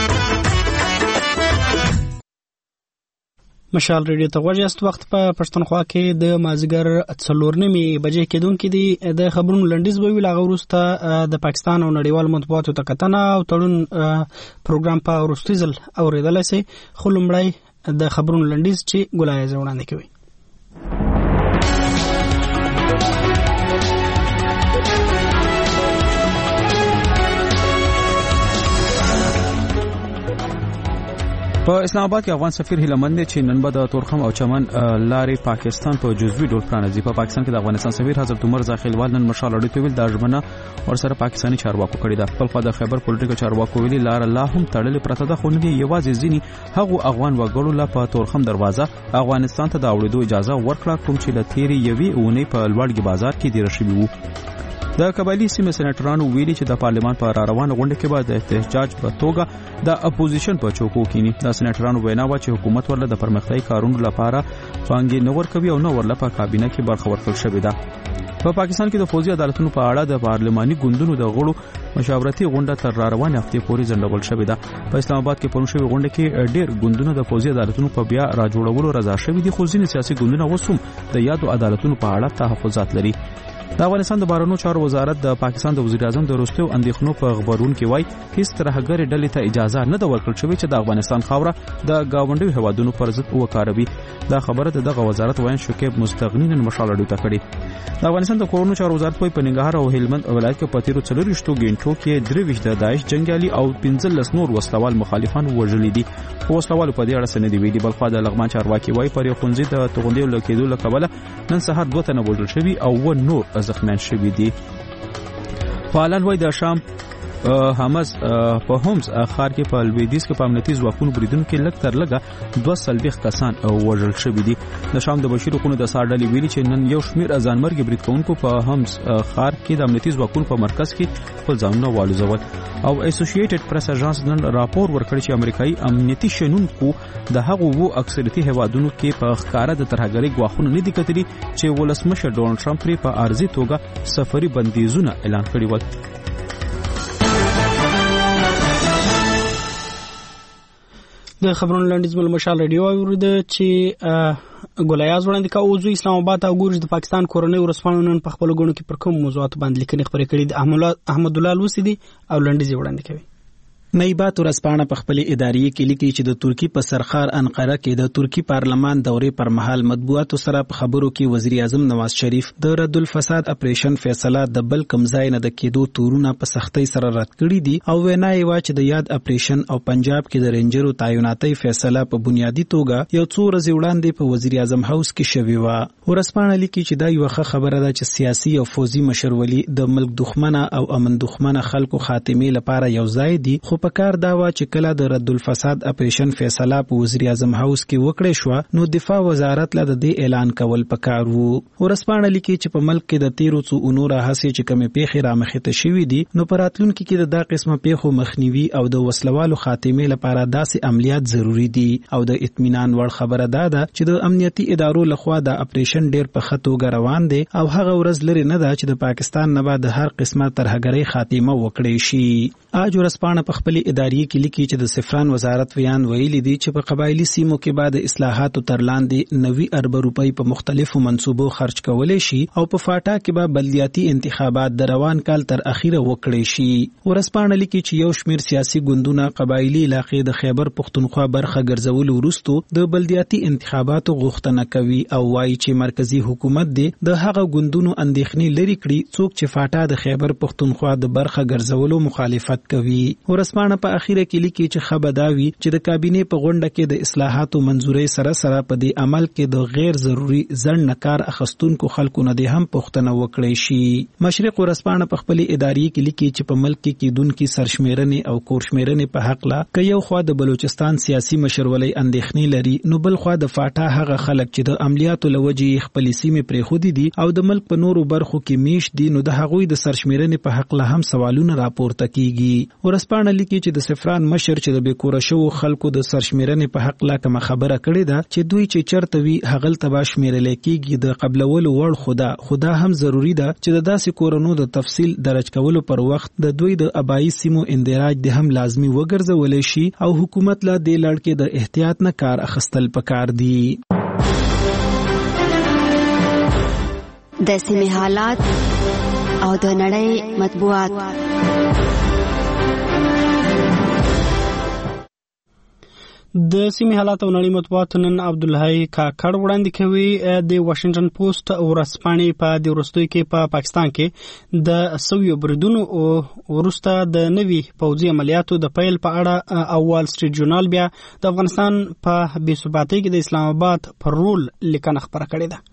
[SPEAKER 1] مشال ریډیو ته غوږ یاست. وخت په پښتونخوا کې د مازیګر څلور نیمې بجې کېدونکې دي. د خبرونو لنډیز به وي، له هغه وروسته د پاکستان او نړیوالو مطبوعاتو ته کتنه او تړون پروګرام په وروستي ځل اورېدلی سئ. خو لومړی د خبرونو لنډیز چې ګلایزه وړاندې کوي.
[SPEAKER 2] په اسلام آباد کې افغان سفیر هیلمند چې نن به د تورخم او چمن لارې پاکستان په جزوي ډول پرانځي. په پاکستان کې د افغانستان سفیر حضرت عمر زاخیلوال نن مشال اړیدو ته ویل دا ژمنه ورسره پاکستاني چارواکو کړې ده. خپل خوا د خیبر پولیټیکل چارواکو ویلي لار الله هم تړلې پرته ده، خو نه یوازې ځینې هغو افغان وګړو لا په تورخم دروازه افغانستان ته د اوړېدو اجازه ورکړه کوم چې له تیرې یوې اونۍ په لوړګي بازار کې دېره شوي وو. د قبایلی سیمې سېنیټرانو ویلي چې د پارلمان په را روانه غونډه کې به د احتجاج په توګه د اپوزیشن په چوکو کېني. د سېنیټرانو وینا وه چې حکومت ورله د پرمختیایي کارونو لپاره پانګې نه ورکوي او نه ورله په کابینه کې برخه ورکړل شوې ده. په پاکستان کې د فوزي عدالتونو په اړه د پارلماني ګوندونو د غړو مشاورتي غونډه تر را روانې هفتې پورې ځنډول شوې ده. په اسلام آباد کې پرون شوې غونډه کې ډېر ګوندونه د فوزي عدالتونو په بیا را جوړولو رضا شوي دي، خو ځینې سیاسي ګوندونه اوس هم د یادو عدالتونو په اړه تحفظات لري. د افغانستان د بهرنیو چارو وزارت د پاکستان د وزیر اعظم د وروستیو اندېښنو په خبرون کې وایي هیڅ ترهګرې ډلې ته اجازه نه ده ورکړل شوې چې د افغانستان خاوره د ګاونډیو هیوادونو پر ضد وکاروي. دا خبره د دغه وزارت وایي شکیب مستغنی نن مشال اړیدو ته کړې. د افغانستان د کورونو چارو وزارت په ننګرهار او هلمند ولایت کې په تیرو څلورویشتو غنټو کې درې ویشت د داعش جنگیالي او پنځلس نور وسلوال مخالفان وژلي دي. خو وسلوالو په دې اړه څه نه دي ویلي. بلخوا د لغمان چارواکي وایي پر یو ښوونځي د توغندیو له کېدو له کبله نن سهار دوه تنه وژل شوي او اووه نور زخمیان شوي دي. فعالان وایي د شام حماس په هومز ښار کې په لویدیځ کې په امنیتي ځواکونو بریدونو کې لږ تر لږه دوه څلوېښت کسان وژل شوي دي. د شام د بشیر حقونو د سار ډلې ویلي چې نن یو شمېر ځانمرګي برید کوونکو په هومز ښار کې د امنیتي ځواکونو په مرکز کې خپل ځانونه والوزول. او اسوسییټډ پریس اژانس نن راپور ورکړ چې امریکایي امنیتي شنونکو د هغو وو اکثریتي هیوادونو کې په ښکاره د ترهګرۍ ګواښونه نه دي کتلي چې ولسمشر ډونالډ ټرمپ پرې په عارضي توګه سفري بندیزونه اعلان کړي ول.
[SPEAKER 1] د خبرونو لنډیز بل مشال ریډیو اورده چې ګولایاز وړاندې کا اوزو اسلام آباد او ګورج د پاکستان کورنۍ ورسپانو نن په خپل غونډه کې پر کوم موضوعات باندې لیکنې خبرې کړې دي. احمد الله لوسی دي او لنډیز وړاندې کوي.
[SPEAKER 8] نایبات ورسپانه په خپل اداري کې لیکي چې د ترکی په سرخار انقره کې د ترکی پارلمان دورې پر مهال مطبوعاتو سره په خبرو کې وزیر اعظم نواز شریف د رد الفساد اپریشن فیصله د بل کمزای نه د کېدو تورونه په سختۍ سره رد کړي دي او وینا یې وا چې د یاد اپریشن او پنجاب کې د رینجرو تعیناتي فیصله په بنیادی توګه یو څو ورځې وړاندې په وزیر اعظم هاوس کې شوی و. ورسپانه لیکي چې دا یو ښه خبره ده چې سیاسي او فوزي مشرولي د ملک دښمنه او امن دښمنه خلکو خاتمه لپاره یو ځای دي، خو په کار دا و چې کله د رد الفساد اپریشن فیصله په وزیر اعظم هاوس کې وکړې شو نو دفاع وزارت له دې اعلان کول پکار وو. ورسپانه لیکي چې په ملک کې د تیرو څو اونو راهسي چې کومې پیښې رامخته شوې دي نو په راتلونکي کې د دا قسمه پیښو مخنیوي او د وسلوالو خاتمه لپاره داسې عملیات ضروری دي او د اطمینان وړ خبره ده چې د امنیتي ادارو لخوا د اپریشن ډیر په خطو روان دي او هغه ورځ لري نه ده چې د پاکستان نه بعد هر قسمه ترهګرۍ خاتمه وکړي شي. اج ورسپانه په خپل اداري کې لیکي چې د سفران وزارت ویان ویلي دي چې په قبایلی سیمو کې بعد اصلاحاتو تر لاندې نوي ارب روپۍ په مختلفو منصوبو خرج کولای شي او په فاټا کې به بلدیاتي انتخابات د روان کال تر اخیره وکړي شي. ورسپانه لیکي چې یو شمیر سیاسي ګوندونه قبایلی علاقې د خیبر پښتونخوا برخه ګرځول وروسته د بلدیاتي انتخاباتو غوښتنه کوي او وایي چې مرکزی حکومت دی د هغه ګوندونو اندېښنې لري کړي څوک چې فاټا د خیبر پښتونخوا د برخه ګرځولو مخالفت کوي. ورسپانه ورسپانه په اخیره کې لیکي چې خبرداوي چې د کابینې په غونډه کې د اصلاحاتو منزوري سره سره په دې عمل کې د غیر ضروري ځنډ کار اخستونکو خلکو نه هم پوښتنه وکړي شي. مشرق ورسپانه په خپل اداري کې لیکي چې په ملک کې کېدونکو سرشمیرنې او کورشمیرنې په حق لا ک یو خوا د بلوچستان سیاسي مشرولۍ اندېښنې لري نو بل خوا د فاټا هغه خلک چې د عملیاتو لوجې خپل سیمې پرې خودي دي او د ملک په نورو برخو کې میش دي نو د هغوی د سرشمیرنې په حق لا هم سوالونه راپورته کیږي. ورسپانه لیکي چې د سفران مشر چې د بیکوره شو خلکو د سرشمیرنې په حق لا کوم خبره کړې ده چې دوی چې چرته وي هغل تبا شمیرل کیږي د قبلولو وړ خدا خدا هم ضروری ده چې د داسې کورونو د تفصیل درج کولو پر وخت د دوی د ابای سیمو اندراج د هم لازمی وګرځول شي او حکومت لا د لړکې د احتیاط نه کار اخستل پکار دي.
[SPEAKER 3] د سیمې حالات او د نړۍ مطبوعات.
[SPEAKER 1] د سیمې حالات او نړۍ مطبوعات نن عبدالحی کاکړ وړاندې کوي. د واشنگټن پوسټ ورځپاڼې په د وروستیو کې په پاکستان کې د سویو بریدونو وروسته د نوي پوځي عملیاتو د پیل په اړه او وال سټریټ جورنال بیا د افغانستان په بې ثباتۍ کې د اسلام آباد پر رول لیکنه خپره کړې ده.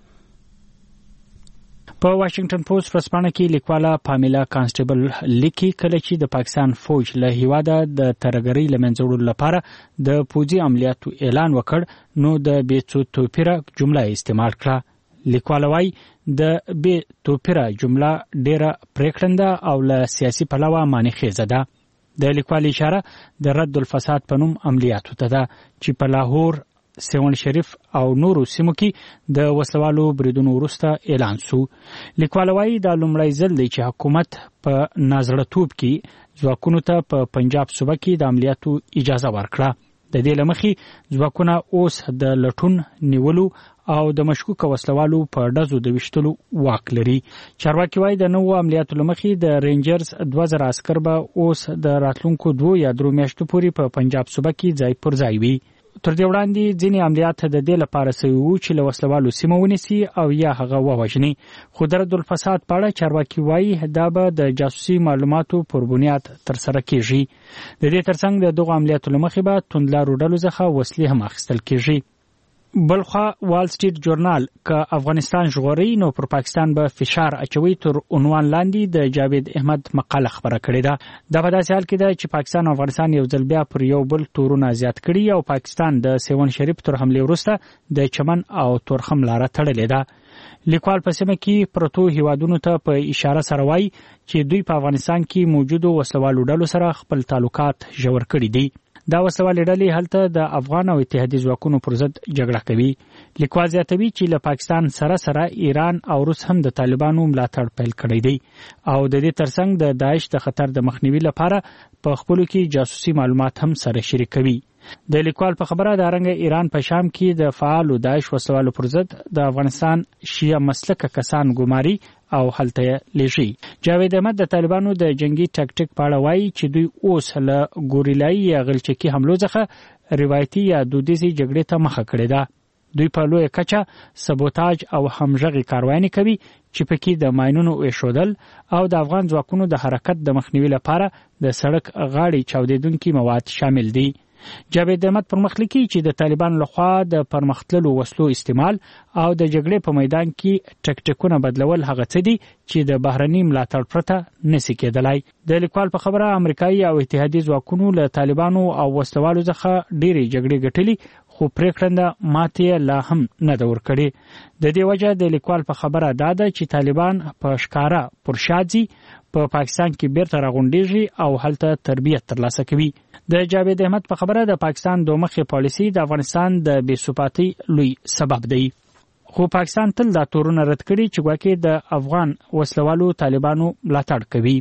[SPEAKER 9] په واشنگټن پوسټ ورځپاڼه کې لیکواله پامیلا کانسټیبل لیکي کله چې د پاکستان فوج له هیواده د ترګری لمنځوړو لپاره د پوځي عملیاتو اعلان وکړ نو د بې توپیره جمله استعمال کړه. لیکواله وايي د بې توپیره جمله ډیره پریکړنده او له سیاسي پلوه معنی خیزه ده. د لیکوال اشاره د رد الفساد په نوم عملیاتو ته ده چې په لاهور سیون شریف او نورو سیمو کې د وسلوالو بریدونو وروسته اعلان شو. لیکوال وايي دا لومړی ځل دی چې حکومت په نازړه‌توب کې ځواکونو ته په پنجاب صوبه کې د عملیاتو اجازه ورکړه. د دې لمخې ځواکونه اوس د لټون نیولو او د مشکوک وسلوالو په ډزو د وشتلو واک لري. چارواکي وايي د نوو عملیاتو لمخې د رینجرز دوه زره عسكر به اوس د راتلونکو دوه یا درو میاشتو پورې په پنجاب صوبه کې ځای پر ځای وي. تر دې وړاندې ځینې عملیات د دې لپاره سوي وو چې له وسلوالو سیمه ونیسي او یا هغه ووژني. خو د رد الفساد په اړه چارواکي وايي دا به د جاسوسي معلوماتو پر بنیاد ترسره کیږي. د دې ترڅنګ د دغو عملیاتو له مخې به توندلارو ډلو څخه وسلې هم اخیستل کیږي. بلخوا وال سټریټ جورنال ک افغانستان ژغوري نو پر پاکستان به فشار اچوي تر عنوان لاندې د جاوید احمد مقاله خبره کړې ده. دا په داسې حال کې ده چې پاکستان او افغانستان یو ځل بیا پر یو بل تورونه زیات کړي او پاکستان د سیون شریف تر حمله وروسته د چمن او تورخم لاره تړلې ده. لیکوال په سیمه کې پروتو هیوادونو ته په اشاره سره وایي چې دوی په افغانستان کې موجودو وسلوالو ډلو سره خپل تعلقات ژور کړي دي. دا وسلوالې ډلې هلته د افغان او اتحادي ځواکونو پر ضد جګړه کوي. لیکوال زیاتوي چې له پاکستان سره سره ایران او روس هم د طالبانو ملاتړ پیل کړی دی او د دې ترڅنګ د داعش د خطر د مخنیوي لپاره په خپلو کې جاسوسي معلومات هم سره شریکوي. د لیکوال په خبره د رنګ ایران په شام کې د فعال داعش وسلوالو پر ضد د افغانستان شیعه مسلکه کسان ګماري او هلته لېږي. جاوید احمد د طالبانو د جنگي ټاکټیک په اړه وایي چې دوی اوس له ګوریلایي یا غلچکي حملو څخه روایتي یا دودیزي جګړې ته مخه کړې ده. دوی په لویه کچه سبوتاج او همغږي کاروانې کوي چې پکې د ماینونو ایښودل او د افغان ځواکونو د حرکت د مخنیوي لپاره د سړک غاړې چاودېدونکي مواد شامل دي. جاوید احمد پرمخ لیکي چې د طالبان لخوا د پرمختللو وسلو استعمال او د جګړې په میدان کې ټکټیکونه بدلول هغه څه دي چې د بهرني ملاتړ پرته نشي کېدلای. د لیکوال په خبره امریکایي او اتحادي ځواکونو له طالبانو او وسلوالو څخه ډېری جګړې ګټلې خو پریکړنده ماتې لا هم نه ده ورکړې. د دې وجه د لیکوال په خبره دا ده چې طالبان په ښکاره پرشادي په پاکستان کې بیرته راغونډېږي او هلته تربیت ترلاسه کوي. د جاوید احمد په خبره د پاکستان دومخې پالیسي د افغانستان د بې ثباتۍ لوی سبب دی. خو پاکستان تل دا تورونه رد کړي چې ګواکې د افغان وسلوالو طالبانو ملاتړ کوي.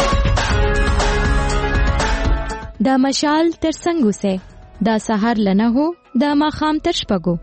[SPEAKER 14] د مشال ترڅنګ اوسه د سحر لنه هو د ماخام تر شپږو.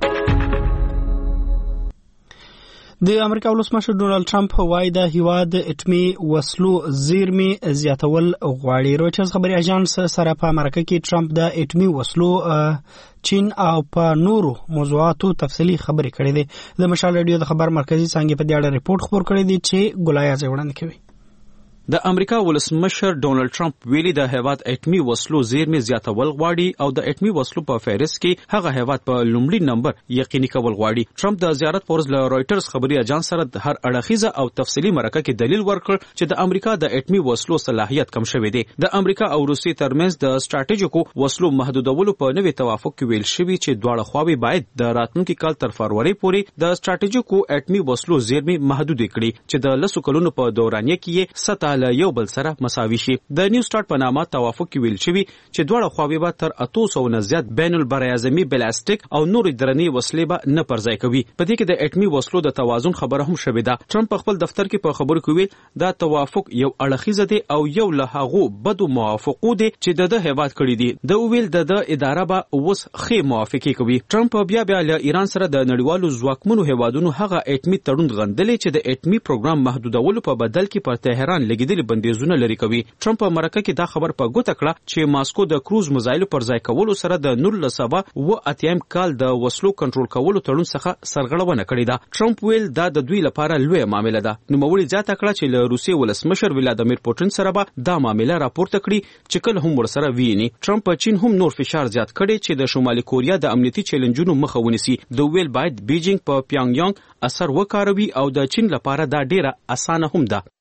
[SPEAKER 1] د امریکا ولسمشر ډونالد ټرمپ وايي د هیواد اټمي وسلو زیرمې زیاتول غواړي. رویټرز خبري اژانس سره په امریکا کې ټرمپ د اټمي وسلو چین او په نورو موضوعاتو تفصیلی خبرې کړې دي. د مشال رادیو د خبر مرکزی څنګه په دې اړه ریپورت خبر کړی دی چې ګلایازه وړاندې کوي.
[SPEAKER 2] د امریکا ولسمشر ډونالد ټرمپ ویلي د هیواد اټمی وسلو زیرمې زیاتول غواړي او د اټمی وسلو په فهرست کې هغه هیواد په لومړي نمبر یقیني کول غواړي. ټرمپ د زیارت پورز له رويټرز خبري اژانس سره د هر اړخیزه او تفصیلي مرکه کې دلیل ورکړ چې د امریکا د اټمی وسلو صلاحیت کم شوی دی. د امریکا او روسیې ترمنځ د سټریټیژیکو وسلو محدودولو په نوي توافق کې ویل شوی چې دواړه خواوې باید د راتلونکي کال تر فروری پورې د سټریټیژیکو اټمی وسلو زیرمې محدود کړي چې د لسو کلونو په دورانیه کې سطح له یو بل سره مساوي شي. د نیو سٹارټ په نامه توافق کې ویل شوی چې دواړه خواوې به تر اتو سو نه زیات بین البراعظمي بلاستیک او نور درنې وسلې به نه پرځای کوي. په دې کې د اټمی وسلو د توازن خبره هم شوې ده. ټرمپ په خپل دفتر کې په خبرو کې ویل دا توافق یو اړخیزه دی او یو له هغو بدو موافقو دی چې د هیواد کړی دي. د ویل د اداره به اوس خې موافقه کوي. ټرمپ بیا بیا له ایران سره د نړیوالو ځواکمنو هیوادونو هغه اټمی تړون غندلې چې د اټمی پروګرام محدودولو په بدل کې پر تهران لګیدلي بندیزونه لري کوي. ټرمپ په مرکه کې دا خبر په ګوته کړه چې ماسکو د کروز میزایلو پر ځای کولو سره د نولس سوه اوه اتیا کال د وسلو کنټرول کولو تړون څخه سرغړونه کړې ده. ټرمپ ویل دا د دوی لپاره لوی معاملې ده. نوموړي زیاته کړه چې له روسیې ولسمشر ولادیمیر پوتین سره به دا معاملې راپورته کړي چې کله هم ورسره ویني. ټرمپ په چین هم نور فشار زیات کړي چې د شمالي کوریا د امنیتي چیلنجونو مخه ونیسي. د ویل باید بیجینګ په پیانګ اثر وکاروي او د چین لپاره دا ډیره اسانه هم ده.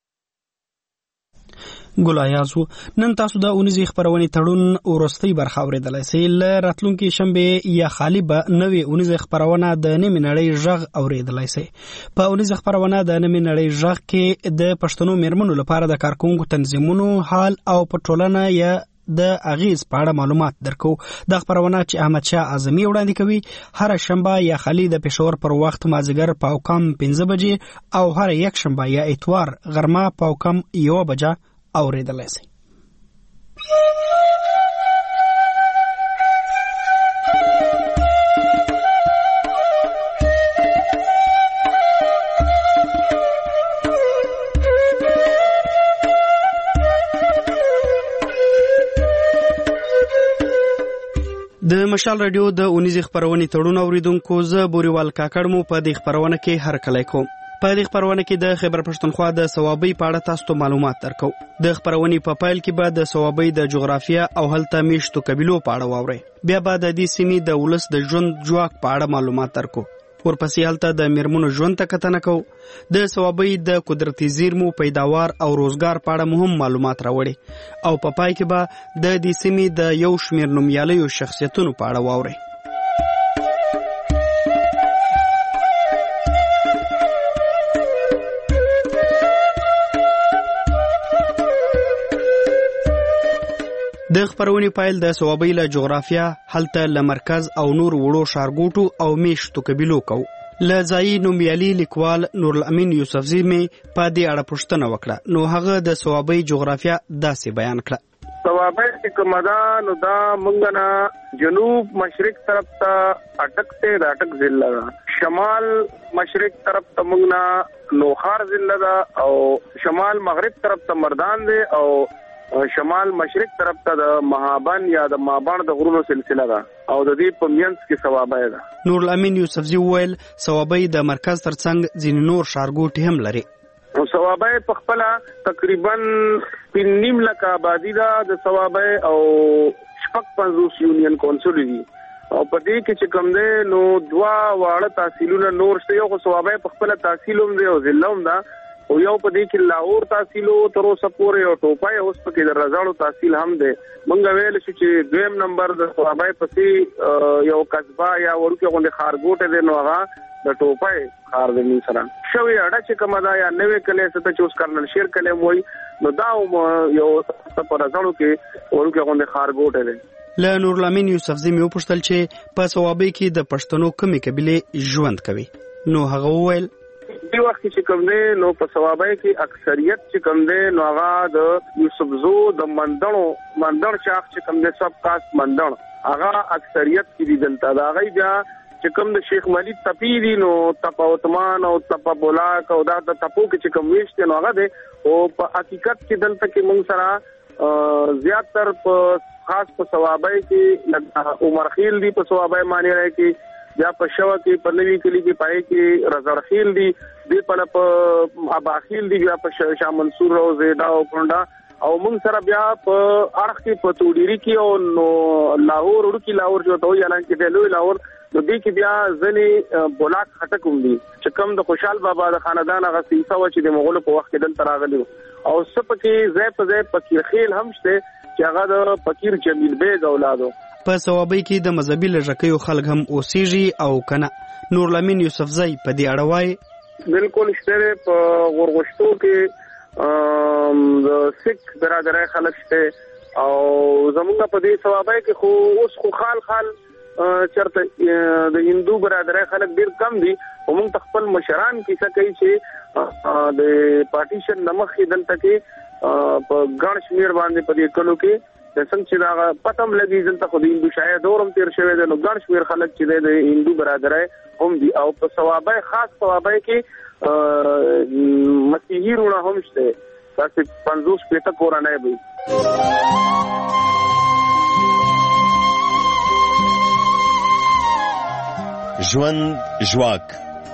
[SPEAKER 1] ګلایازو نن تاسو د اونیزي خبرونې تړون ورستۍ برخه اوریدلای سئ. ل راتلونکي شنبه یا خالی به نوې اونیزي خبرونه د نیمه نړۍ ژغ اوریدلای سئ. په اونیزي خبرونه د نیمه نړۍ ژغ کې د پښتنو میرمنو لپاره د کارکونکو تنظیمونو حال او پټولنه یا د اغیز په اړه معلومات درکو. د خبرونه چې احمد شاه اعظمي وړاندې کوي هر شنبه یا خالی د پېښور پر وخت مازیګر په کم پنځه بجې او هر یک شنبه یا اتوار غرمه په کم یو بجه اوریدلای سي. د مشال رادیو د اونیزي خبرونې تړون اوریدونکو زه بوريوال کاکړ مو په دې خبرونه کې هر کله کوم. په دې خبرونه کې د خیبر پښتونخوا د ثوابي په اړه تاسو ته معلومات درکو. د خبرونې په پایل کې به د ثوابي د جغرافیا او هلته میشتو قبیلو په اړه واوري. بیا به د دې سیمې د ولس د ژوند جواک په اړه معلومات درکو. ورپسې هلته د میرمنو ژوند ته کتنه کوو. د ثوابي د قدرتي زیرمو پیداوار او روزګار په اړه مهم معلومات راوړي او په پای کې به د دې سیمې د یو شمېر نومیالیو شخصیتونو په اړه واوري. د خبرونې پایل د ثوابي له جغرافیا هلته له مرکز او نور وړو ښارګوټو او میشتو قبیلو کو. له ځایي نومیالي لیکوال نورالامین یوسفزي مې په دې اړه پوښتنه وکړه. نو هغه د ثوابي جغرافیا داسې بیان کړه.
[SPEAKER 20] ثوابي چې کومه ده نو دا مونږ نه جنوب مشرق طرف ته اټک ته د اټک ضلع ده. شمال مشرق طرف ته مونږ نه نوخار ضلع ده او شمال مغرب طرف ته مردان ده او شمال مشرق طرف ته د مهابن یا د مابان د غرونو سلسله ده او د دې په منځ کې ثوابي ده.
[SPEAKER 1] نورالامین یوسفزي وویل ثوابي د مرکز ترڅنګ ځینې نور ښارګوټي هم لري.
[SPEAKER 20] او ثوابي په خپل تقریبا پنځه لکه آبادی ده د ثوابي او شپږ پنځوس یونین کونسل دي او په دې کې چې کوم ده نو دوا واړه تحصیلونه نور شته. یو ثوابي په خپل تحصیل هم دی او ضلع هم ده او یو په دې کې لاهور تحصیلو تر اوسه پورې او ټوپای اوس په کې د رضاړو تحصیل هم دی. مونږ ویل شو چې دویم نمبر د ثوابي پسې یو قصبه یا ورکه غونډه خارګوټه دی نو هغه د ټوپای خار د مين سره شوی اډه چې کومه دا یا نوې کله ست چې اوس کرنل شیر کله وای نو دا یو په رضاړو کې ورکه غونډه خارګوټه دی.
[SPEAKER 1] له نورالامین یوسفزي مې وپوښتل چې په ثوابي کې د پښتنو کومې قبیلې ژوند کوي. نو هغه وویل
[SPEAKER 20] دی وخت چې کوم دی نو په ثوابي کې اکثریت چې کوم دی نو هغه د یوسفزو د مندړو مندړ شاخ چې کوم دی سب کاست مندړ هغه اکثریت کې دي. دلته دا غي بیا چې کوم د شیخ ملي تپی دي نو تپا عثمان او تپا بولاک او دا د تپو کې چې کوم ویشته نو هغه دی او په حقیقت کې دلته کې مونږ سره زیاتره په خاص په ثوابي کې عمر خیل دی په ثوابي معنی راځي کې
[SPEAKER 6] یا په شوا کې په نوي کلی کې پای کې رزړخیل دي د په په اباخیل دي بیا په شاه منصور او زیدا او کونډا او موږ سره بیا په اړخ کې په توډيري کې او نو لاهور ورکی لاهور جو ته اعلان کې دی لوی لاهور نو دې کې بیا ځنې بولاک خټکوم دي چې کوم د خوشحال بابا د خاندان هغه سیسه و چې د مغول په وخت کې دلته راغلي او سپ کې زې په زې فقیر خیل هم شته چې هغه د فقیر جمیل بیگ اولادو.
[SPEAKER 1] په ثوابي کې د مذهبي لږکیو خلک هم اوسېږي او کنه. نور لمین یوسفزئی په دې اړه وایي
[SPEAKER 6] بالکل شته په غورغشتو کې د سیک برادرای خلک شته او زمونږ په دې ثوابي کې خو اوس خو خال خال چرته د هندو برادرای خلک ډیر کم دي او موږ خپل مشران کیسه کوي چې د پارټیشن نمخ دلته کې په ګڼ شمیر باندې په دې کلو کې د څنګه چې دا پتم لګي دلته خو د هندو شاید دورم تیر شوی دی نو ګڼ شمیر خلک چې د هندو برادرای هم دي او په ثوابای خاص ثوابای کې مسیحي رونه هم شته تاسو پنځوس پېټه کورانه وي.
[SPEAKER 4] ژوند ژواک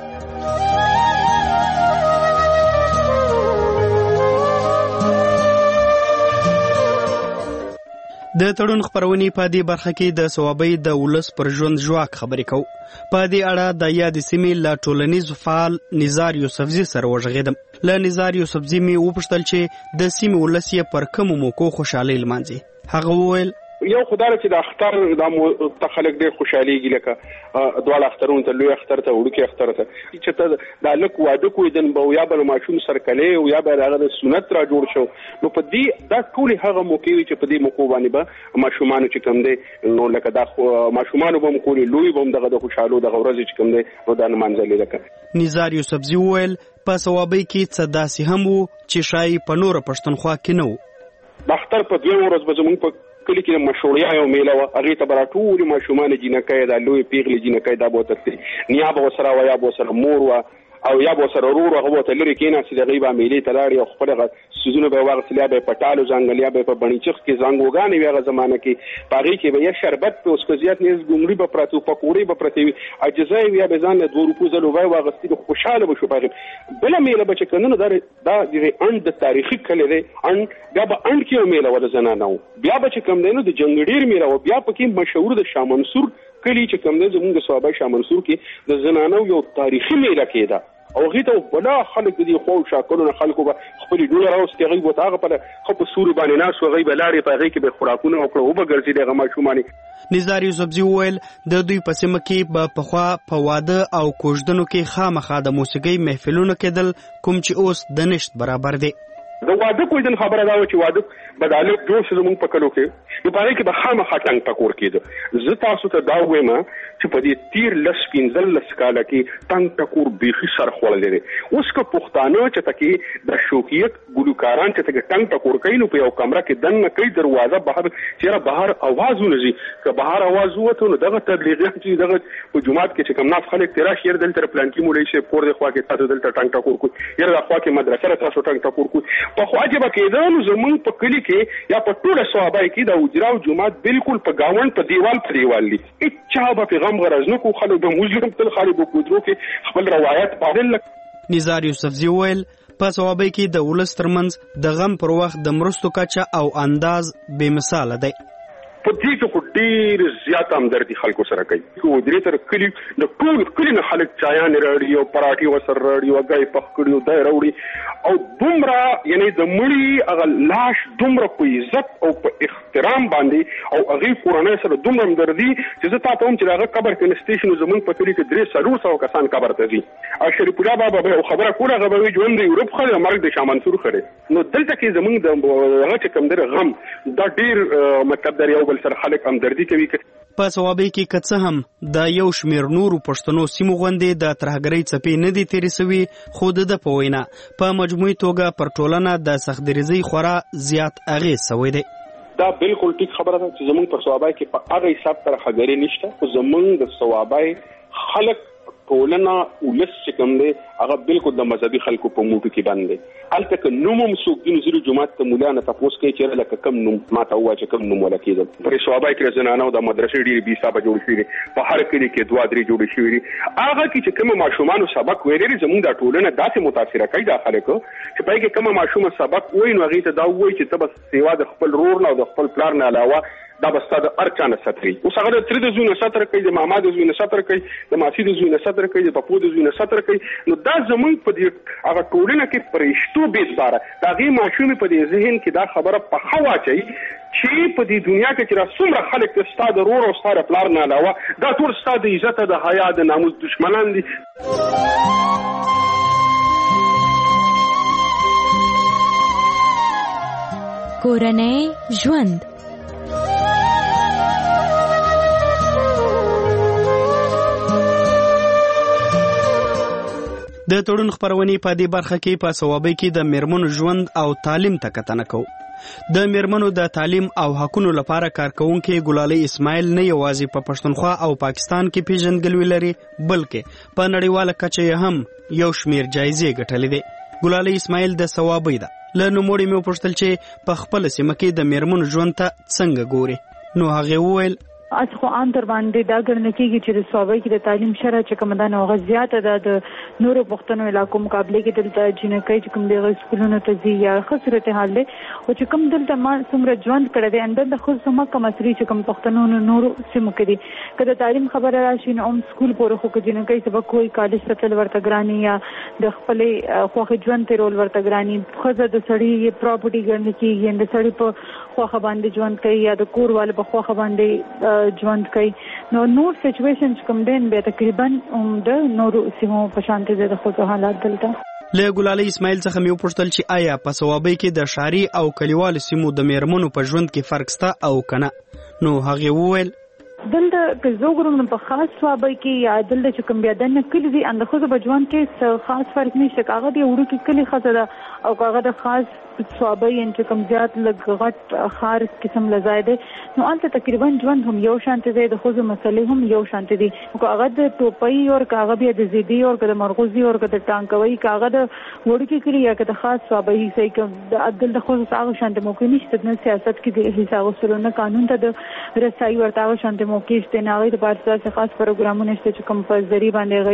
[SPEAKER 1] د تړون خبرونې په دې برخه کې د ثوابي د ولس پر ژوند ژواک خبرې کوو. په دې اړه د یاد سیمې لا ټولنیز فعال نزار یوسفزي سره وژغیدم. ل نزار یوسفزي می وپښتل چې د سیمې ولس یې پر کوم موکو خوشاله لمانځي. هغه وویل
[SPEAKER 10] یو خدای چې د اختر د تخلق ډېر خوشاليږي لکه دواړه اخترون ته لوی اختر ته وړوکی اختر ته چې ته د لک واده کوی دن به یا بل ماشوم سرکلې او یا به هغه د سنت را جوړ شو نو په دې دا ټول هغه موقع چې په دې موقع باندې به ماشومان چې کوم دي نو لکه دا ماشومان به مکوري لوی به دغه د خوشاله د غورز چې کوم دي نو د منځلې لکه
[SPEAKER 1] نزار یوسفزي وویل په ثوابي کې څه داسې هم وو چې شای په نور پښتونخوا کې نه وو.
[SPEAKER 10] د اختر په دوه ورځ به زموږ په کلی کې مشوریا یو میله و هغه ته براتول ماشومان جنکای د لوی پیغلی جنکای د بوترتي نیابه وسره و یا وسره مور و او یا وسره ورور هغه ته لري کې نه چې د غیبه میلې تلاړي او خپل سيزونه به واغسلیا به پټالو ځنګلیا به په بنچخ کې زنګوګانې ویغه زمانه کې پاغي کې به یا شربت په اوسکزيات نيز ګمړي به پراتو پکوړي به پرتوي اجزای بیا به ځان له دوه روپو زلو وای واغستي خوشاله بشو پاغي بل میله به چې کنه دا د دې اند تاریخي کله دی ان بیا به اند کې میله ول زنانو بیا به چې کم دینو د جنگډیر میله او بیا پکې مشهور د شاه منصور کلی چې کم دی زموږ د صوابای شاه منصور کې د زنانو یو تاریخي میله کېده او غیته بلا خلک دي خو شاکلونه خلکو به خپل ډولر اوس کې غیبو تاغه په خو په سوري باندې ناس و غیبه لاړې په غي کې به خوراکونه او په وبګرځي دغه ماشومانه.
[SPEAKER 1] نزار یوسفزي وویل د دوی په سیمه کې په پخوا په واده او کوژدنو کې خامخا د موسیقي محفلونه کېدل کوم چې اوس د نشت برابر دي.
[SPEAKER 10] د واده کوی د خبره دا و چې واده بداله جوړ شو زموږ په کلو کې نو پاره کې به خامخا ټنګ ټکور کېده. زه تاسو ته دا وایم چې په دې تیر لس پنځل لس کاله کې ټنګ ټکور بيخي سر خوړل دي. اوس که پښتانه چې تکي د شوکیت ګلوکاران چې تکي ټنګ ټکور کوي نو په یو کمره کې دنه کوي دروازه بهر چیرې بهر आवाज ونزي که بهر आवाज وته نو دغه تبلیغات چې دغه په جماعت کې چې کوم ناف خلک تیرا شیر دلته پلان کې مولای شي پور د خوا کې تاسو دلته ټنګ ټکور کوي یره د خوا کې مدرسې تاسو ټنګ ټکور کوي په خو عجبه کېده نو زمون په کلی کې یا په ټوله صوابای کې د وجراو جماعت بالکل په گاوند په دیوال په دیوال دي اچھا به پیغام غرض نو کو خلک د موزیم تل خالي بو کوترو کې خپل روایت پادل.
[SPEAKER 1] نزار یوسفزي وویل په صوابای کې د ولس ترمنځ د غم پر وخت د مرستو کچه او انداز بے مثال دی.
[SPEAKER 10] په دې کې خو ډېر زیات همدردي خلکو سره کوي خو درې تر کلی د ټول کلی نه خلک چایان راړي او پراټي وسر راړي او غي پخکړي او دای راوړي او دومره یعنی د مړي هغه لاش دومره په عزت او په احترام باندې او هغه قرانه سره دومره همدردي چې زه تاسو هم چې هغه قبر کې نستیشن زمون په کلی کې درې سلو سو کسان قبر ته دي او شریف الله بابا به خبره کوله هغه به ژوند دی یورپ خلک مرګ د شاه منصور خره نو دلته کې زمون د هغه چې کم در غم دا ډېر مطلب در یو سره خلک همدردي کوي.
[SPEAKER 1] په صوابۍ کې که څه هم د یو شمېر نورو پښتنو سیمو غوندې د ترهګرۍ څپې نه دي تېرې سوي خو د ده په وینا په مجموعي توګه پر ټولنه د سختدریزۍ خورا زیات اغېز سوی دی.
[SPEAKER 10] دا بالکل ټیک خبره ده چې زمونږ په صوابۍ کې په هغه حساب ترهګرۍ نشته خو زمونږ د صوابۍ خلک ټولنه ولس چې کوم دی هغه بالکل د مذهبي خلکو په موټو کې باندې الته ک نومم سوق د نظر جماعت ته مولانا تاسو کې چې لکه کم نوم ماته وا چې کم نوم ولکې پر شوابای کې زنانه د مدرسې ډېری بي حساب جوړ شوی په هر کلی کې دوا درې جوړ شوی هغه کې چې کوم ماشومان سبق ویلي زموږ د ټولنه داسې متاثر کوي د خلکو چې پای کې کوم ماشوم سبق وایي نو هغه ته دا وایي چې تبه سیوا د خپل رور نه او د خپل پلار نه علاوه دا بستا د ارچانه ستري اوس هغه د تر د زونه ستر کوي د ماما د زونه ستر کوي د ماسی د زونه ستر کوي د پپو د زونه ستر کوي نو دا زموږ په دې هغه ټولنه کې پرېشتو بیزباره دا غي ماشوم په دې ذهن کې دا خبره په خوا چي چې په دې دنیا کې چې را څومره خلک د ستاد رور او ستاره پلار نه علاوه دا ټول ستاد عزت د حیا د ناموس دشمنان دي.
[SPEAKER 14] کورنۍ ژوند
[SPEAKER 1] د تړون خبرونې په دې برخه کې په ثوابي کې د میرمنو ژوند او تعلیم ته کتنه کوو. د میرمنو د تعلیم او حقوقو لپاره کارکونکو ګلالي اسماعیل نه یوازې په پښتونخوا او پاکستان کې پیژندګلوي لري بلکې په نړیواله کچه هم یو شمیر جایزې ګټلې دي. ګلالي اسماعیل د ثوابي ده له نوموړي مې پوښتل چې په خپل سیمه کې د میرمنو ژوند ته څنګه ګوري نو هغه وویل
[SPEAKER 11] از خو عام در باندې دا ګڼل کېږي چې د صوبې کې د تعلیم شرح چې کوم ده نو غزياته ده د نورو پښتنو علاقو مقابله کې دلته جنکۍ چې کوم دغه سکولونو ته ځي یا خسرت حال له او چې کوم دلته ما څومره ژوند کړی دی اندر د خو سم کوم اثري چې کوم پښتنو نورو سیمو کې دي کله تعلیم خبره راشي نو هم سکول پورې خو کې جنکۍ سبا کوئی کالج ته تل ورته ګرانی یا د خپلې خوخه ژوند ته رول ورته ګرانی خزه د سړی پراپرټي ګڼل کېږي د سړی په خوخه باندې ژوند کوي یا د کور والے په خوخه باندې ژوند کوي نو نور سچويشن کوم دین به تقریبا هم د نورو سیمو په شانته د خپل حالات دلته
[SPEAKER 1] له ګلالي اسماعیل څخه مې پوښتل چې آیا په ثوابي کې د شهري او کلیوالو سیمو د میرمنو په ژوند کې فرق شته او کنه نو هغه وویل
[SPEAKER 11] دلته که زوګرم په خاص ثوابي کې یا دلته چې کوم بیا دنه کلی دي اند خو په ژوند کې خاص فرق نشته هغه دی وړو کې کلی خاصه ده او هغه د خاص ثوابي ان چې کوم زیات لږ غټ خار قسم لزايده نو انت تقریبا ژوند هم یو شانته دی د خوځو مسلې هم یو شانته دي او هغه د ټوپۍ او هغه بیا د زیدي او د مرغوزي او د ټانکوي هغه د وړو کې کلی یا د خاص ثوابي سي کوم د عدل د خوځو هغه شانته مو کې نشته د سیاست کې د حساب سرونه قانون ته د رسایي ورته شانته موقع شته نه غوړي د بارسا خاص پروګرامونه شته چې کوم په ذریعہ باندې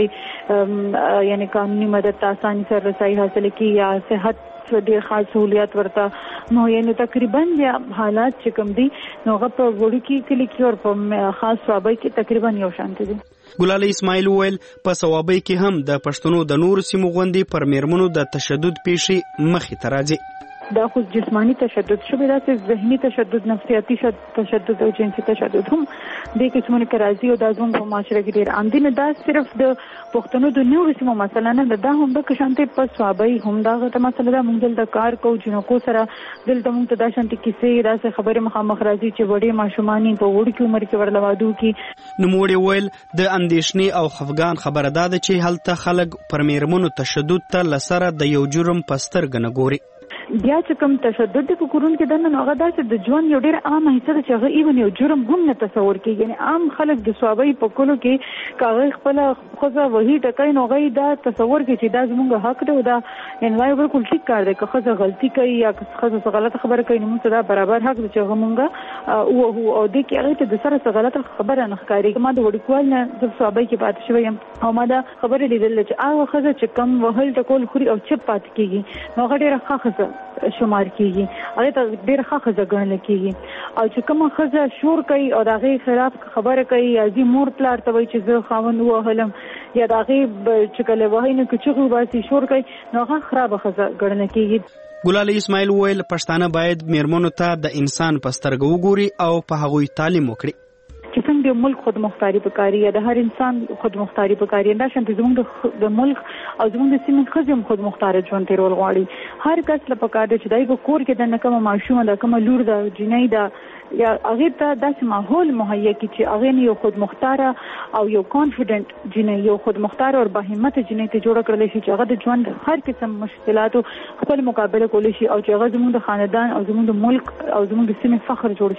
[SPEAKER 11] غي یعنی قانوني مدد آساني سره رسایي حاصل کی یا صحت ډېر خاص سہولیات ورته نو یعنی تقریبا بیا حالات چې کوم دي نو هغه په وړو کې کلی کې او په خاص ثوابي کې تقریبا یو شانته دي.
[SPEAKER 1] ګلالي اسماعیل وویل په ثوابي کې هم د پښتنو د نور سیمو غوندي پر میرمنو د تشدد پیښې مخې ته راځي.
[SPEAKER 11] دا خو جسمانی تشدد شوی دا چې ذهني تشدد نفسیاتي تشدد او جنسي تشدد هم د قسمونو کې راځي او دا زموږ په معاشره کې ډېر عام دي نه دا صرف د پښتنو د نورو سیمو مسله نه دا هم د شانتي په ثوابي هم دا غته مسله ده موږ دلته کار کوو جنکو سره دلته موږ ته دا شانتي کیسې دا څه خبره مخامخ راځي چې وړي ماشومانی په وړ کې عمر کې ورلوادو کې
[SPEAKER 1] نو موږ ویل د اندېشنې او خفګان خبره ده چې هلته خلک پر میرمنو تشدد ته لسره د یو جرم پستر غنه ګوري
[SPEAKER 11] بیا چې کوم تشدد په کورون کې دنه هغه داسې د ژوند یو ډېر عام حصہ چې هغه ایون یو جرم هم نه تصور کیږي یعنی عام خلک د ثوابي په کولو کې کاغه خپل خوځه وਹੀ ټکای نو غي دا تصور کې چې دا زموږ حق دی او دا ان وای بالکل ټیک کار دی که خوځه غلطي کوي یا خوځه غلطه خبره کوي نو موږ دا برابر حق دی چې هغه مونږه او هو او د کې هغه ته د سره غلطه خبره نه ښکاري ما د وړکوال نه د ثوابي کې پاتې شوی او ما دا خبره لیدل چې هغه خوځه چې کم وهل ټکول خوري او چپ پات کیږي نو هغه ډېر ښه خوځه شمار کیږي هغه ته ډېر ښه خزه ګڼل کیږي او چې کوم خزه شور کوي او دغه خلاف خبره کوي یا زی مور پلار ته وایي چې زه خاوند وهلم یا دغه چې کله وایي نو چې غوباسي شور کوي نو هغه خراب خزه ګڼل کیږي.
[SPEAKER 1] ګلالي اسماعیل وویل پښتانه باید میرمنو ته د انسان په سترګو وګوري او په هغوی تعلیم وکړي
[SPEAKER 11] چې څنګه د ملک خود مختاری پکاري یا د هر انسان خود مختاری پکاري دا شانت زموږ د ملک او زموږ د سیمې خزم خود مختار ژوند تیرول غواړي هر کس له پکار دی چې دای په کور کې د نکمه ماشومه د کوم لور د جنۍ دا یا هغه ته داسې ماحول مهیا کی چې هغه نه یو خود مختار او یو کانفیډنٹ جنۍ یو خود مختار او باهمت جنۍ ته جوړ کړل شي چې هغه د ژوند هر قسم مشکلات خپل مقابله کولی شي او چې هغه زموږ د خاندان او زموږ د ملک او زموږ د سیمې فخر جوړ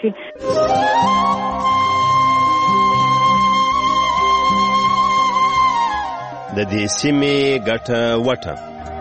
[SPEAKER 11] شي.
[SPEAKER 4] د دې سیمې ګټه وټه.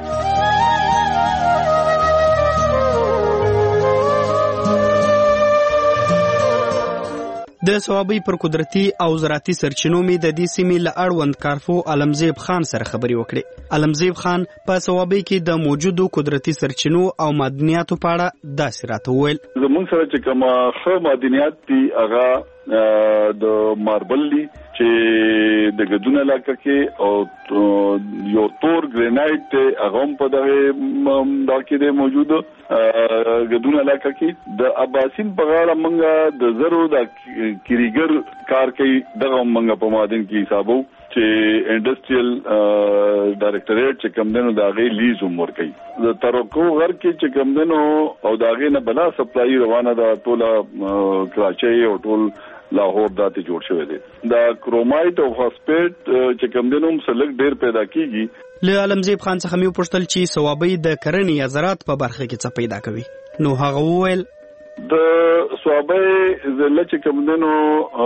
[SPEAKER 1] د صوابۍ پر قدرتي او زراعتي سرچینو می د دې سیمې له اړوند کارفو علمزیب خان سره خبرې وکړې. علمزیب خان په صوابۍ کې د موجودو قدرتي سرچینو او معدنیاتو په اړه داسې راته وویل.
[SPEAKER 12] زموږ سره چې کوم ښه معدنیات دي هغه د ماربل دي چې د ګدون علاقه کې او یو تور ګرینایټ هغه په دغه داکې د موجود ګدون علاقه کې د اباسین په غاړه منګه د زرو د کریګر کار کوي دغه منګه په مادن کې حسابو چې انډستریال ډایریکټریټ چې کوم دنو د هغه لیز عمر کوي د ترکو غر کې چې کوم دنو او د هغه نه بلا سپلای روانه د ټوله کراچۍ او ټول لاهور داتې جوړ شوی دی. دا کرومایټ او فاسفیټ چې کوم دنو مسلک ډیر پیدا کیږي.
[SPEAKER 1] له علمزیب خان څخه مې پوښتل چې صوابۍ د کرنې یا زراعت په برخه کې څه پیدا کوي. نو هغه وویل
[SPEAKER 12] د صوابۍ ضلع چې کوم دنو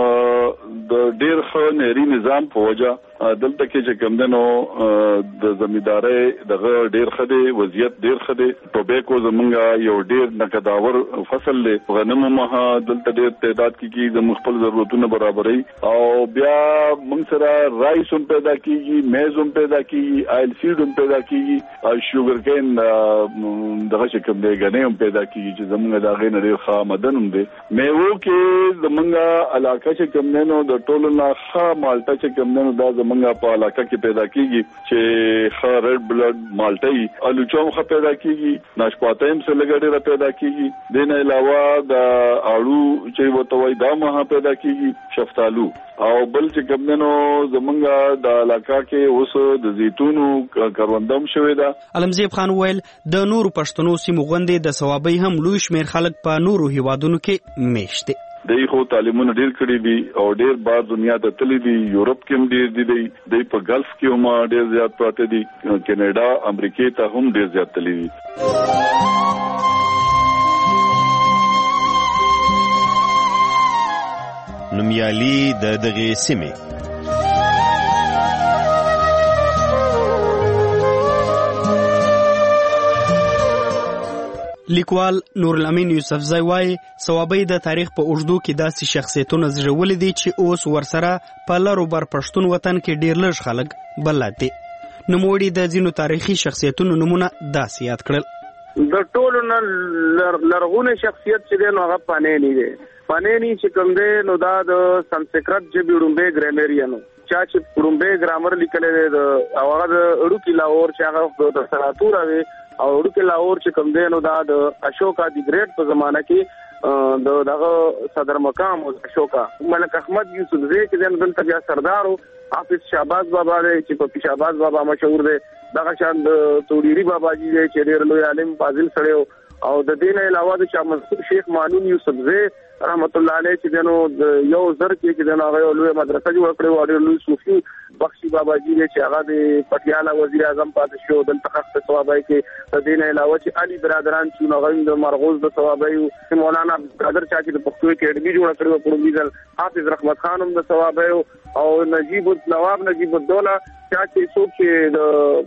[SPEAKER 12] د ډیر ښه نهري نظام په وجه دلته کې چې کوم دنو د زمیندارۍ دغه ډیر ښه دی، وضعیت ډیر ښه دی. ټوبیکو زمونږه یو ډیر نقداور فصل دی. غنمو مها دلته ډیر تعداد کې زموږ خپل ضرورتونه برابرۍ او بیا موږ سره رایس هم پیدا کیږي، میز هم پیدا کیږي، آیل سیډ هم پیدا کیږي او شوګر کین دغه چې کوم دی غنې هم پیدا کیږي چې زمونږه دغه نه ډیر ښه آمدن هم دی. میوو کې زمونږه علاقه چې کوم دنو د ټولو نه ښه مالټه چې کوم دنو دا منګه په علاقه کې پیدا کیږي چې خا ریډ بلډ مالټي الوچوم خا پیدا کیږي، ناشپاتایم سره لګړې پیدا کیږي. دین علاوه د اړو چې وته وای دا مها پیدا کیږي، شفتالو او بل چې کومنو زمونږه د علاقه کې اوس د زیتونو کروندم شوې ده.
[SPEAKER 1] علمزیب خان ویل د نورو پښتنو سیمو غوندې د صوابۍ هم لوی شمیر خلک په نورو هیوادونو کې میشته.
[SPEAKER 12] دای خو تعلیمونه ډیر کړی دي او ډیر بار دنیا ته تللی دي. یورپ کې هم ډیر دي، دای په ګلف کې هم ډیر زیات پراته دي، کینیډا امریکا ته هم ډیر زیات تللی دي.
[SPEAKER 4] نومیالي د دغه سیمې
[SPEAKER 1] لیکوال نورالامین یوسفزی وایي صوابۍ د تاریخ په اوږدو کې داسې شخصیتونه زیږولي دي چې اوس ورسره په لر او بر پښتون وطن کې ډیر لږ خلک بلد دي. نوموړي د ځینو تاریخي شخصیتونو نمونه داسې یاد کړل.
[SPEAKER 20] د ټولو نه لرغونی شخصیت چې دی نو هغه پانینی دی. پانینی چې کوم دی نو دا د سنسکرت ژبې وړومبی ګرامریانو چا چې وړومبی ګرامر لیکلی دی او هغه د اړوکي لاهور چې هغه د سناتوره وي او اړوکي لاهور چې کوم دی نو دا د اشوکا دی ګریټ په زمانه کې د دغه صدر مقام اشوکا ملک احمد یوسفزی چې دلته بیا سردارو حافظ شهباز بابا دی چې په شهباز بابا مشهور دی. دغه شان د توډيري بابا جی دی چې ډېر لوی عالم فاضل سره او د دین علاوه د شاه منصور شیخ مانون یوسفزی رحمت الله علیه چې دنو یو زر کې چې دنو هغه لوی مدرسه جوړ کړې و او لوی صوفي بخشي بابا جی چې هغه د پټیاله وزیر اعظم پاتې شو. دلته خاص صوابۍ کې د دین علاوه چې علي برادران چې نو غوښند مرغوز د صوابۍ مولانا قادر چا چې د پښتو اکیډمي جوړ کړې و په ډیزل حافظ رحمت خان هم د صوابۍ او نجیب نواب نجیب الدوله چا چې څوک چې د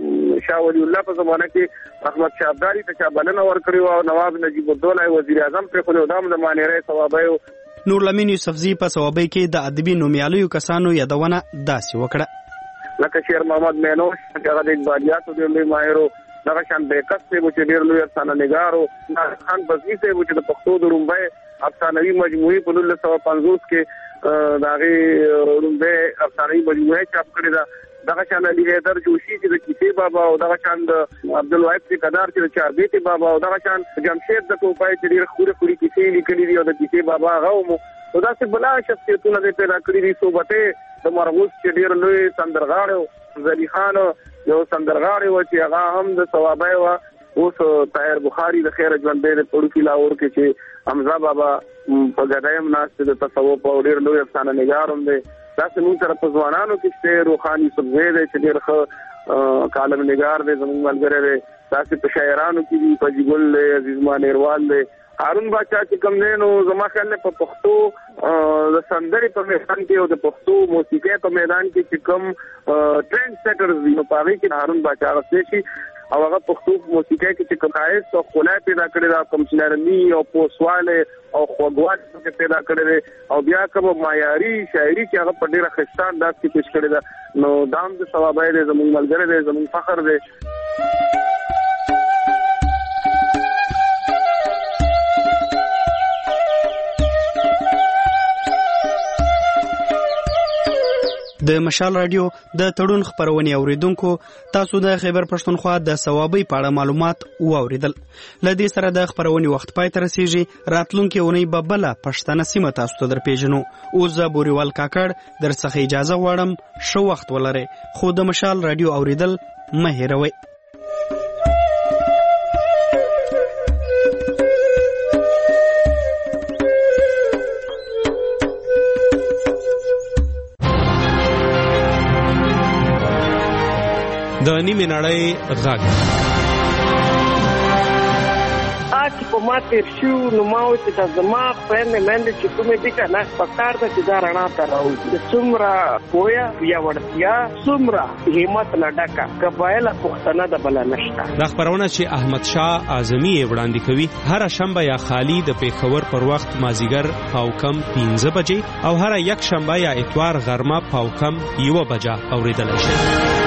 [SPEAKER 20] شاه ولی الله په زمانه کې احمد شاه ابدالي ته چا بلنه ورکړې او نواب نجیب الدوله وزیر اعظم په خو دام د مانیرې صوابۍ.
[SPEAKER 1] نورالامین یوسفزی په صوابۍ کې د ادبي نومیالیو کسانو یادونه داسې وکړه
[SPEAKER 20] لکه شیر محمد مینوش چې هغه د اقبالیاتو ډېر لوی ماهر و، دغه شان بیکس صاحب چې ډېر لوی افسانه نګار و، خان بزمي صاحب چې د پښتو د رومبۍ افسانوي مجموعې په نولس سوه پنځوس کې د هغې رومبۍ افسانوي مجموعه چاپ کړې ده. دغه شان علي حیدر جوشي چې د کیسې بابا او دغه شان د عبدالواحد ټیکدار چې د چاربیتې بابا او دغه شان جمشید د ټوپای چې ډېر خوري خوري کیسې لیکلي دي او د کیسې بابا هغه مو نو داسې بلا شخصیتونه دې پیدا کړي دي. صوبتې د مرغوز چې ډېر لوی سندرغاړی و، زلی خان یو سندرغاړی و چې هغه هم د صوابۍ و. اوس طاهر بخاري د خیر ژوندی د پړوکي لاهور کې چې حمزه بابا په ګدای هم ناست د تصوف او ډېر لوی افسانه نګار هم دی. داسې موږ سره په ځوانانو کې شته روخان یوسفزی دی چې ډېر ښه کالم نګار دی، زموږ ملګری دی. داسې په شاعرانو کې دي فجی ګل دی، عزیز مان ایروال دی،
[SPEAKER 6] هارون باچا چې کوم دی نو زما خیال په پښتو د سندرې په میدان کې او د پښتو موسیقۍ په میدان کې چې کوم ټرند سیټرز دي نو په هغه کې هارون باچا غوښتي شي او هغه پښتو موسیقۍ کې چې کوم خاص او خلای پیدا کړی دا کوم نرمي او پوسواله او خوږوالی پیدا کړی او بیا کوم معیاري شاعري چې هغه په ډیره ښه انداز کې پیش کړی دا نو دام د ثوابای دې زموږ ملګری دې زموږ فخر دې.
[SPEAKER 1] د مشال رادیو د تړون خبرونې اوریدونکو تاسو د خیبر پښتونخوا د ثوابي په اړه معلومات واوریدل. لدې سره د خبرونې وخت پای ته رسیږي. راتلونکي اونۍ به بل پښتنه سیمه تاسو ته درپېژنو. اوس زه بوریوال کاکړ در څخه اجازه غواړم. شو وخت ولرئ خو د مشال رادیو اوریدل مه هېروئ.
[SPEAKER 15] د نیمه نړۍ غږ
[SPEAKER 20] چې په ما تیر شو نو ما و چې د زما خویندې میندې چې کومې دي که نه پکار ده چې دا رڼا ته راوځي د څومره پوهه یا وړتیا څومره همت نه ډکه قبایله پښتنه د بله نشته.
[SPEAKER 15] دا خپرونه چې احمد شاه اعظمي یې وړاندې کوي هره شنبه یا خالي د پېښور پر وخت مازیګر پاو کم پنځه بجې او هره یک شنبه یا اتوار غرمه پاو کم یوه بجه اورېدلی شي.